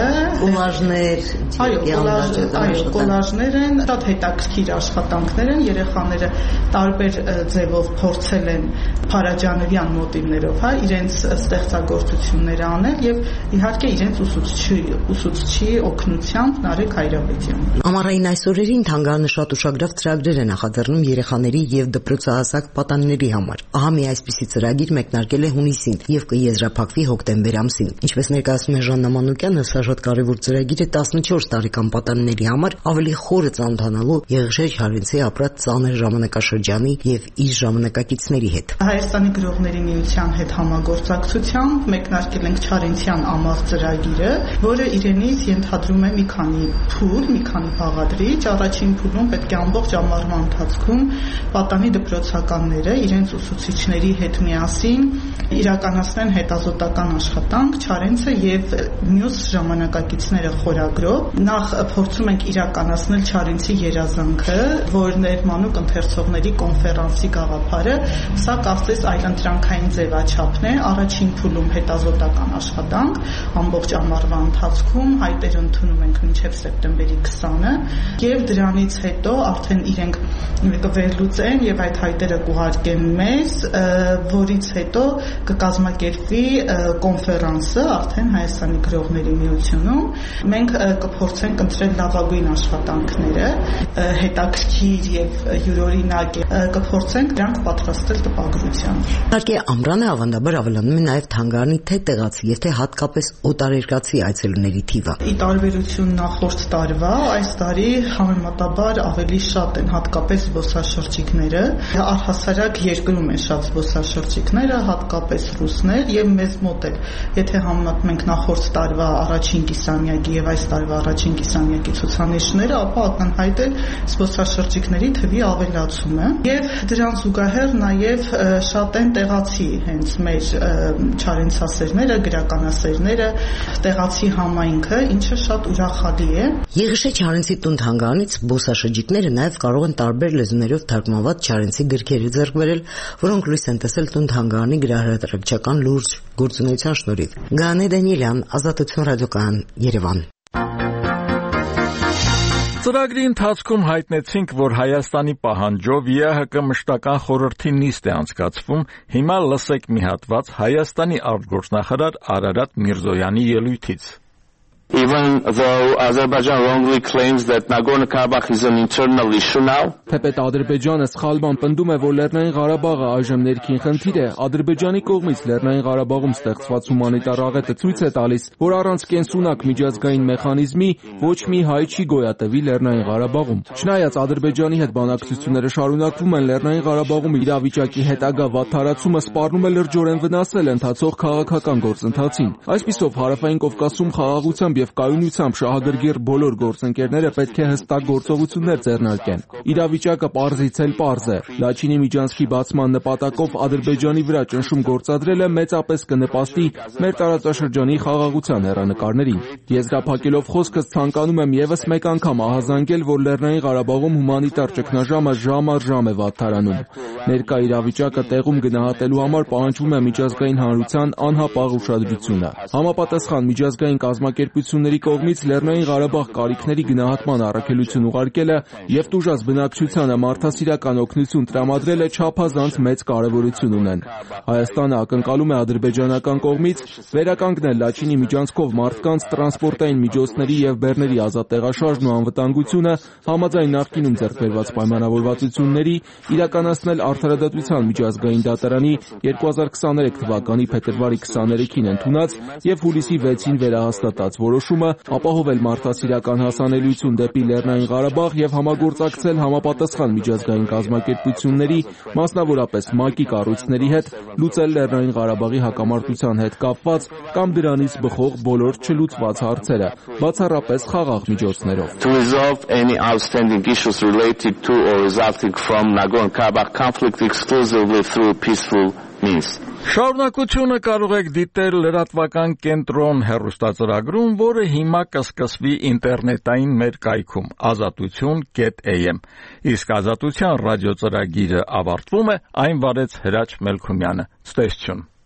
կոլաժներ են, շատ հետաքրքիր աշխատանքներ են, երեխաները տարբեր ձևով փորձել են Փարաջանովյան մոտիվներով, իրենց ստեղծագործությունները անել եւ իհարկե իրենց ուսուցչի օգնությամբ Նարեկ Հայրապետյան։ Ամառային այս օրերին թանգարանը շատ ուշագրավ ծրագրեր է նախաձեռնում երեխաների եւ դպրոցահասակ պատանիների համար։ Ահա մի այսպիսի ծրագիր մեկնարկել է հունիսին եւ կեզրափակվի հոկտեմբեր ամսին։ Ինչպես ներկայացնում է Ժաննա Մանուկյանը, սա շատ կարեւոր ծրագիր է 14 տարեկան պատանիների համար ավելի խորը ծանոթանալու Եղիշե Չարենցի ապրած ծանր ժամանակաշրջանի եւ իր ժամանակակիցների հետ։ Հայաստանի գրողների միության հետ համագործակցությամբ մեկնարկել ենք Չարենցյան ամաղ ծրագիրը, որը իրենից ենթադրում է մի քանի բաղադրիչ։ Առաջին փուլում պետք է ամբողջ ամառվա ընթացքում պատանի դպրոցականները իրենց ուսուցիչների հետ միասին իրականացնեն հետազոտական աշխատանք Չարենցը եւ մյուս ժամանակակիցները խորագրով։ Նախ փորձում ենք իրականացնել Չարենցի երազանքը, որն էր մանուկ ընթերցողների կոնֆերանսի գաղափարը։ Սա կարծես այլընտրանքային ձևաչափն է։ Առաջին փուլում հետազոտական աշխատանք ամբողջ ամառվա ընթացքում հայտեր ընդունում ենք մինչև սեպտեմբերի 20-ը եւ դրանից հետո արդեն իրենք կվերլուծեն եւ այդ հայտերը կուղարկեն մեզ, որից հետո կկազմակերպվի կոնֆերանսը արդեն Հայաստանի գրողների միությունում։ Մենք կփորձենք ընտրել լավագույն աշխատանքները, հետաքրքիր եւ յուրօրինակ կփորձենք դրանք պատրաստել տպագրությամբ։ Իհարկե ամռանը ավանդաբար ավելանում է նաեւ թանգարանի թե տեղացի եւ թե հատկապես օտարերկրացի այցելուների թիվը։ Ի տարբերություն նախորդ տարվա, այս տարի համեմատաբար ավելի շատ են հատկապես զբոսաշրջիկները, առհասարակ երկրում են շատ զբոսաշրջիկները, հատկապես ռուսներ եւ մեզ մոտ էլ, եթե համեմատում ենք նախորդ տարվա առաջին կիսամյակի եւ այս տարվա առաջին կիսամյակի ցուցանիշները, ապա ակնհայտ է զբոսաշրջիկների թվի ավելացումը եւ դրան զուգահեռ նաեւ շատ են տեղացի հենց մեր Չարենցասերները, գրականասերները, տեղացի համայնքը, ինչը շատ ուրախալի է։ Եղիշե Չարենցի տուն-թանգարանից զբոսաշրջիկները նաեւ կարող են տարբեր լեզուներով թարգմանված Չարենցի գրքեր ձեռք բերել, որոնք լույս են տեսել տուն-թանգարանի գրահրատարակչական լուրջ գործունեության շնորհիվ։ Գանե Դանիելյան, Ազատություն ռադիոկայան, Երևան։ Ծրագրի ընթացքում հայտնեցինք, որ Հայաստանի պահանջով ԵԱՀԿ մշտական խորհրդի նիստ է անցկացվում, հիմա լսեք մի հատված Հայաստանի արտգործնախարար Արարատ Միրզոյանի ելույթից։ Even though Azerbaijan wrongly claims that Nagorno-Karabakh is an internal issue now, Թեպետ Ադրբեջանը սխալման պնդում է, որ Լեռնային Ղարաբաղը այժմ ներքին խնդիր է, Ադրբեջանի կողմից Լեռնային Ղարաբաղում ստեղծված հումանիտար աղետը ցույց է տալիս, որ առանց կենսունակ միջազգային մեխանիզմի ոչ մի հայ չի գոյատևի Լեռնային Ղարաբաղում։ Չնայած Ադրբեջանի հետ բանակցությունները շարունակվում են, Լեռնային Ղարաբաղում իրավիճակի հետագա վատթարացումը սպառնում է լրջորեն վնասել ընթացող քաղաքական գործընթացին։ Այսպիսով Հարավային Կովկասում խաղաղությամբ եւ կայունությամբ շահագրգիռ բոլոր գործընկերները պետք է հստակ գործողություններ ձեռնարկեն։ Իրավիճակը պարզից էլ պարզ է։ Լաչինի միջանցքի բացման նպատակով Ադրբեջանի վրա ճնշում գործադրելը մեծապես կնպաստի մեր տարածաշրջանի խաղաղության հեռանկարներին։ Եզրափակելով խոսքս ցանկանում եմ եւս մեկ անգամ ահազանգել, որ Լեռնային Ղարաբաղում հումանիտար ճգնաժամը ժամ առ ժամ է վատթարանում։ Ներկա իրավիճակը տեղում գնահատելու համար պահանջվում է միջազգային հանրության անհապաղ ուշադրությունը։ Համապատասխան միջազգային կազմակերպությունների իշխանությունների կողմից Լեռնային Ղարաբաղ կարիքների գնահատման առաքելություն ուղարկելը եւ տուժած բնակչությանը մարդասիրական օգնություն տրամադրելը չափազանց մեծ կարեւորություն ունեն։ Հայաստանը ակնկալում է ադրբեջանական կողմից վերականգնել Լաչինի միջանցքով մարդկանց տրանսպորտային միջոցների եւ բեռների ազատ տեղաշարժն ու անվտանգությունը, համաձայն նախկինում ձեռք բերված պայմանավորվածությունների, իրականացնել Արդարադատության միջազգային դատարանի 2023 թվականի փետրվարի 23-ին ընդունած եւ հուլիսի 6-ին վերահաստատած որոշումը, ապահովել մարդասիրական հասանելիություն դեպի Լեռնային Ղարաբաղ եւ համագործակցել համապատասխան միջազգային կազմակերպությունների, մասնավորապես ՄԱԿ-ի կառույցների հետ, լուծել Լեռնային Ղարաբաղի հակամարտության հետ կապված կամ դրանից բխող բոլոր չլուծված հարցերը, բացառապես խաղաղ միջոցներով։ To resolve any outstanding issues related to or resulting from Nagorno-Karabakh conflict exclusively through peaceful means. Շարունակությունը կարող եք դիտել լրատվական կենտրոն հեռուստածրագրում, որը հիմա կսկսվի ինտերնետային մեր կայքում azatutun.am։ Իսկ Ազատության ռադիոծրագիրը ավարտվում է, այն վարեց Հրաչ Մելքումյանը։ Ցտեսություն։